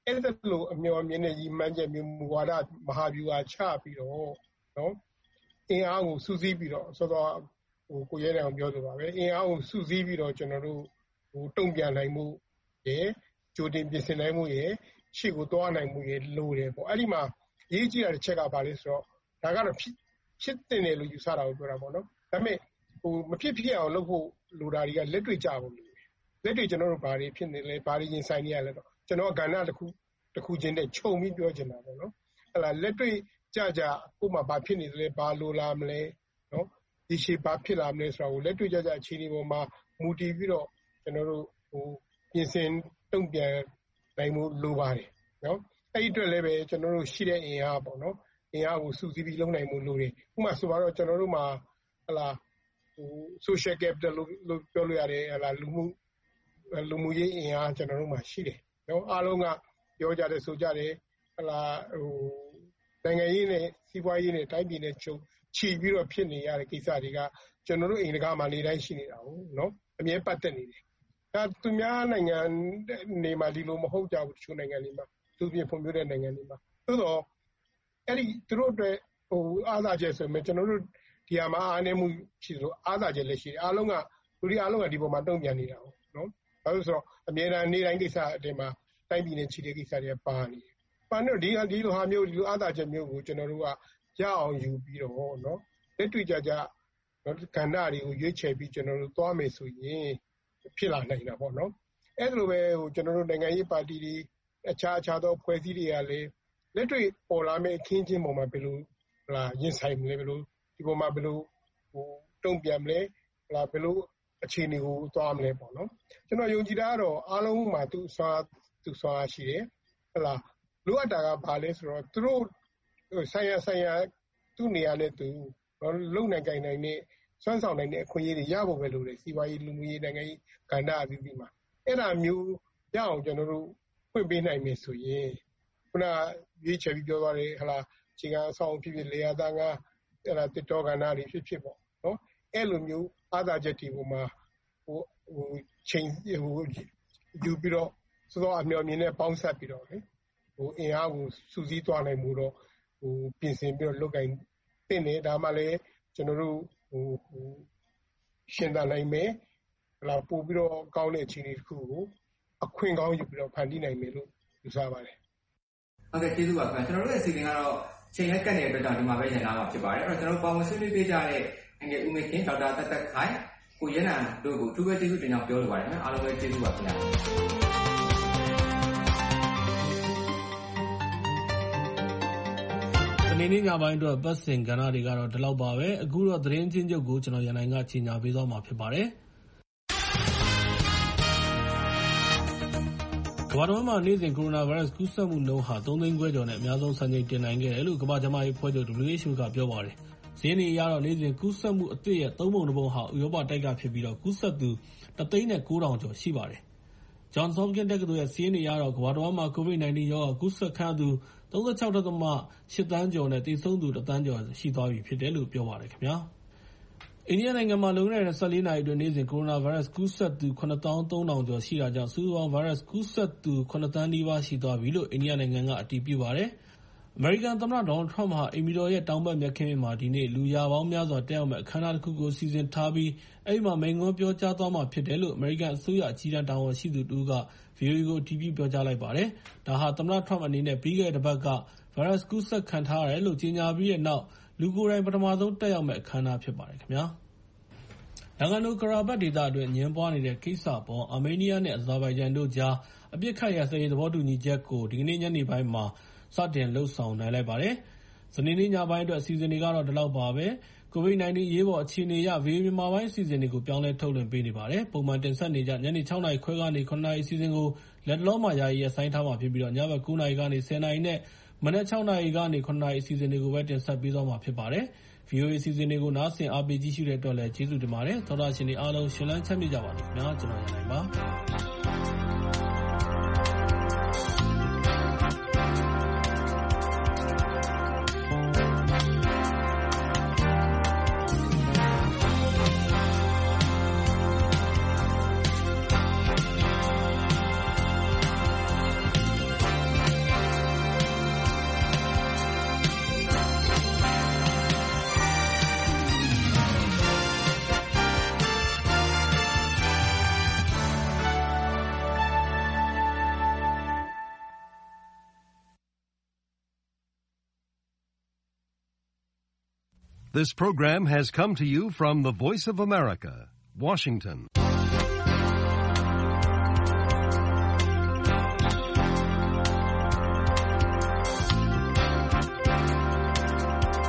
[SPEAKER 20] အဲ့ဒါလိုအမျှော်မြင်တဲ့ရည်မှန်းချက်မျိုးမူဝါဒမဟာဗျူဟာချပြီးတော့နော်အင်အားကိုစုစည်းပြီးတော့ဆိုတော့ဟိုကိုရဲတယ်အောင်ပြောလိုပါပဲအင်အားကိုစုစည်းပြီးတော့ကျွန်တော်တို့ဟိုတုံ့ပြန်နိုင်မှုရဲ့ကြိုတင်ပြင်ဆင်နိုင်မှုရဲ့ရှေ့ကိုသွားနိုင်မှုရဲ့လိုတယ်ပေါ့အဲ့ဒီမှာရေးကြည့်ရတဲ့ချက်ကပါလေဆိုတော့ဒါကတော့ဖြစ်တင်တယ်လို့ယူဆတာကိုပြောတာပေါ့နော်ဒါပေမဲ့ဟိုမဖြစ်ဖြစ်အောင်လုပ်ဖို့လိုတာတွေကလက်တွေ့ကြဖို့လိုတယ်လက်တွေ့ကျွန်တော်တို့ဘာတွေဖြစ်နေလဲဘာတွေရင်ဆိုင်နေရလဲတော့ကျွန်တော်ကဏ္ဍတစ်ခုတစ်ခုချင်းနဲ့ခြုံပြီးပြောချင်တာပေါ့နော်ဟဲ့လားလက်တွေ့ကြကြကိုမှဘာဖြစ်နေလဲဘာလိုလာမလဲနော်ဒီရှေ့ဘာဖြစ်လာမလဲဆိုတာကိုလက်တွေ့ကြကြအခြေအနေပေါ်မှာမူတည်ပြီးတော့ကျွန်တော်တို့ဟိုပြင်ဆင်တုံ့ပြန်နိုင်မှုလိုပါတယ်နော်အဲ့ဒီအတွက်လည်းပဲကျွန်တော်တို့ရှိတဲ့အင်အားပေါ့နော်အင်အားကိုစုစည်းပြီးလုပ်နိုင်မှုလိုတယ်ဥပမာဆိုတော့ကျွန်တော်တို့မှာဟလာဟို social capital လို့ပြောလို့ရတယ်ဟလာလူမှုလူမှုရေးအင်အားကျွန်တော်တို့မှာရှိတယ်နော်အားလုံးကပြောကြတယ်ဆိုကြတယ်ဟလာဟိုနိုင်ငံရေးနဲ့စီးပွားရေးနဲ့တိုင်းပြည်နဲ့ချုပ်ချီပြီးတော့ဖြစ်နေရတဲ့ကိစ္စတွေကကျွန်တော်တို့အိမ်တကာမှာနေတိုင်းရှိနေတာဟုတ်နော်အမြဲပတ်သက်နေတယ်ဒါသူများနိုင်ငံနေမှာဒီလိုမဟုတ်ကြဘူးတချို့နိုင်ငံတွေမှာသူပြင်ဖွံ့ဖြိုးတဲ့နိုင်ငံတွေမှာသို့တော့အဲ့ဒီသူတို့အတွက်ဟိုအားသာချက်ဆိုရင်ကျွန်တော်တို့ဒီဟာမှာအားနည်းမှုရှိသလိုအားသာချက်လည်းရှိတယ်အားလုံးကလူတွေအားလုံးကဒီပေါ်မှာတုံ့ပြန်နေတာဟုတ်နော်ဘာလို့ဆိုတော့အမြဲတမ်းနေတိုင်းကိစ္စအတင်းမှာတိုင်းပြည်နဲ့ချီတဲ့ကိစ္စတွေပါနေတယ်ပါနေတော့ဒီဒီလိုဟာမျိုးဒီလိုအားသာချက်မျိုးကိုကျွန်တော်တို့ကရအောင်ယူပြီးတော့နော်လက်တွေ့ကြကြနော်ကဏ္ဍတွေကိုရွေးချယ်ပြီးကျွန်တော်တို့သွားမယ်ဆိုရင်ဖြစ်လာနိုင်တာပေါ့နော်အဲ့ဒါလိုပဲဟိုကျွန်တော်တို့နိုင်ငံရေးပါတီတွေအခြားအခြားသောဖွဲ့စည်းတွေကလည်းလက်တွေ့ပေါ်လာမယ့်အခင်းချင်းပေါ်မှာဘယ်လိုဟလာရင်ဆိုင်မလဲဘယ်လိုဒီပေါ်မှာဘယ်လိုဟိုတုံ့ပြန်မလဲဟလာဘယ်လိုအခြေအနေကိုသွားမလဲပေါ့နော်ကျွန်တော်ယုံကြည်တာကတော့အားလုံးမှာသူဆွာသူဆွာရှိတယ်ဟလာလိုအပ်တာကဘာလဲဆိုတော့သူတို့ဆိုင်ရာဆိုင်ရာသူ့နေရာနဲ့သူလုံနိုင်ကြနိုင်တဲ့စွမ်းဆောင်နိုင်တဲ့အခွင့်အရေးတွေရဖို့ပဲလိုတယ်စီးပွားရေးလူမှုရေးနိုင်ငံရေးကဏ္ဍအသီးသီးမှာအဲ့ဒါမျိုးရအောင်ကျွန်တော်တို့ဖွင့်ပေးနိုင်မယ်ဆိုရင်ခုနရွေးချယ်ပြီးပြောသွားတယ်ဟလာချိန်ကအဆောင်ဖြစ်ဖြစ်လေယာသားကအဲ့ဒါတစ်တော်ကဏ္ဍတွေဖြစ်ဖြစ်ပေါ့နော်အဲ့လိုမျိုးအားသာချက်တွေပေါ်မှာဟိုဟိုချိန်ဟိုယူပြီးတော့စောစောအမျှော်မြင်နဲ့ပေါင်းဆက်ပြီးတော့လေဟိုအင်အားကိုစူးစီးသွားနိုင်မှုတော့ဟိုပြင်ဆင်ပြီးတော့လုပ်ကိုင်တင်တယ်ဒါမှလည်းကျွန်တော်တို့ဟိုဟိုရှင်းတာနိုင်မယ်ဟလာပို့ပြီးတော့ကောင်းတဲ့အခြေအနေတစ်ခုကိုအခွင့်ကောင်းယူပြီးတော့ဖန်တီးနိုင်မယ်လို့ယူဆပါတယ်
[SPEAKER 17] ဟုတ်ကဲ့ကျေးဇူးပါခင်ဗျာကျွန်တော်တို့ရဲ့အစီအစဉ်ကတော့ချိန်ရက်ကတ်နေတဲ့အတွက်ကြောင့်ဒီမှာပဲရန်လာမှာဖြစ်ပါတယ်အဲ့တော့ကျွန်တော်ပါဝင်ဆွေးနွေးပေးကြတဲ့အငယ်ဦးမေခင်ဒေါက်တာတက်တက်ခိုင်ကိုရဲနံတို့ကိုသူပဲကျေးဇူးတင်ကြောင်းပြောလိုပါတယ်ခင်ဗျာအားလုံးပဲကျေးဇူးပါခင်ဗျာ
[SPEAKER 1] ဒီနေ့ညပိုင်းအတွက်ပတ်စင်ကဏ္ဍတွေကတော့ဒီလောက်ပါပဲအခုတော့သတင်းချင်းချုပ်ကိုကျွန်တော်ရန်နိုင်ကကြီးညာပေးသွားမှာဖြစ်ပါတယ်ကမ္ဘာတော်မှာနေ့စဉ်ကိုရိုနာဗိုင်းရပ်စ်ကူးစက်မှုနှုန်းဟာသုံးသိန်းခွဲကျော်နဲ့အများဆုံးစံချိန်တင်နိုင်ခဲ့တယ်လို့ကမ္ဘာ့ကျန်းမာရေးအဖွဲ့ချုပ် ဒဘလျူ အိတ်ချ် အို ကပြောပါတယ်။ဇင်းနေရတော့နေ့စဉ်ကူးစက်မှုအသစ်ရဲ့သုံးပုံတစ်ပုံဟာဥရောပတိုက်ကဖြစ်ပြီးတော့ကူးစက်သူတစ်သိန်းနဲ့ကိုးထောင်ကျော်ရှိပါတယ်။ Johns Hopkins တက္ကသိုလ်ရဲ့စီးရင်တွေရတော့ကမ္ဘာတော်မှာကိုဗစ် ၁၉ ရောဂါကူးစက်ခံသူသုံး၆.၈ သန်းကျော်နဲ့သေဆုံးသူတစ်သန်းကျော်ရှိသွားပြီဖြစ်တယ်လို့ပြောပါတယ်ခင်ဗျာ။အိန္ဒိယနိုင်ငံမှာလွန်ခဲ့တဲ့၂၄ နာရီအတွင်းနေ့စဉ်ကိုရိုနာဗိုင်းရပ်စ်ကူးစက်သူ ခုနှစ်သောင်းသုံးထောင်ကျော်ရှိတာကြောင့်စုစုပေါင်းဗိုင်းရပ်စ်ကူးစက်သူ ခုနှစ်သန်းနီးပါးရှိသွားပြီလို့အိန္ဒိယနိုင်ငံကအတည်ပြုပါတယ်။အမေရိကန်သမ္မတဒေါ်နယ်ထရမ့်ဟာအိမ်ဖြူတော်ရဲ့တောင်ဘက်မြက်ခင်းပြင်မှာဒီနေ့လူရာပေါင်းများစွာတက်ရောက်မယ့်အခမ်းအနားတစ်ခုကိုစီစဉ်ထားပြီးအဲဒီမှာမိန့်ခွန်းပြောကြားသွားမှာဖြစ်တယ်လို့အမေရိကန်အစိုးရအကြီးတန်းတာဝန်ရှိသူတစ်ဦးက ဗီအိုအေကိုအတည်ပြုပြောကြားလိုက်ပါတယ်။ဒါဟာသမ္မတထရမ့်အနေနဲ့ပြီးခဲ့တဲ့တစ်ပတ်ကဗိုင်းရပ်စ်ကူးစက်ခံထားရတယ်လို့ကြေညာပြီးတဲ့နောက်လူကိုယ်တိုင်ပထမဆုံးတက်ရောက်မယ့်အခမ်းအနားဖြစ်ပါတယ်ခင်ဗျာ။နိုင်ငံတော်ကာရာဘတ်ဒေသအတွင်းအငြင်းပွားနေတဲ့ကိစ္စပေါ်အာမေးနီးယားနဲ့အဇာဘိုင်ဂျန်တို့ကြားအပစ်အခတ်ရပ်စဲရေးသဘောတူညီချက်ကိုဒီကနေ့ညနေပိုင်းမှာစတင်လှုပ်ဆောင်နိုင်လိုက်ပါတယ်။စနေနေ့ညပိုင်းအတွက်အစီအစဉ်တွေကတော့ဒီလောက်ပါပဲ။ ကိုဗစ် ၁၉ အရေးပေါ်အခြေအနေအရ ဗီအိုအေမြန်မာပိုင်းအစီအစဉ်တွေကိုပြောင်းလဲထုတ်လွှင့်ပေးနေပါတယ်။ပုံမှန်တင်ဆက်နေကျညနေ၆နာရီခွဲကနေ၇နာရီအစီအစဉ်ကိုလက်တလောမှာယာယီရပ်ဆိုင်းထားမှာဖြစ်ပြီးတော့ညဘက်၉နာရီကနေ၁၀နာရီနဲ့မနက်၆နာရီကနေ၇နာရီအစီအစဉ်တွေကိုပဲတင်ဆက်ပေးသွားမှာဖြစ်ပါတယ်။ ဗီအိုအေအစီအစဉ်တွေကိုနားဆင်အားပေးကြည့်ရှုတဲ့အတွက်လည်းကျေးဇူးတင်ပါတယ်။သောတာရှင်တွေအားလုံးရှင်လန်းချမ်းမြေ့ကြပါစေခင်ဗျာ။ကျွန်တော်ရန်နိုင်ပါ။
[SPEAKER 21] This program has come to you from the Voice of America, Washington.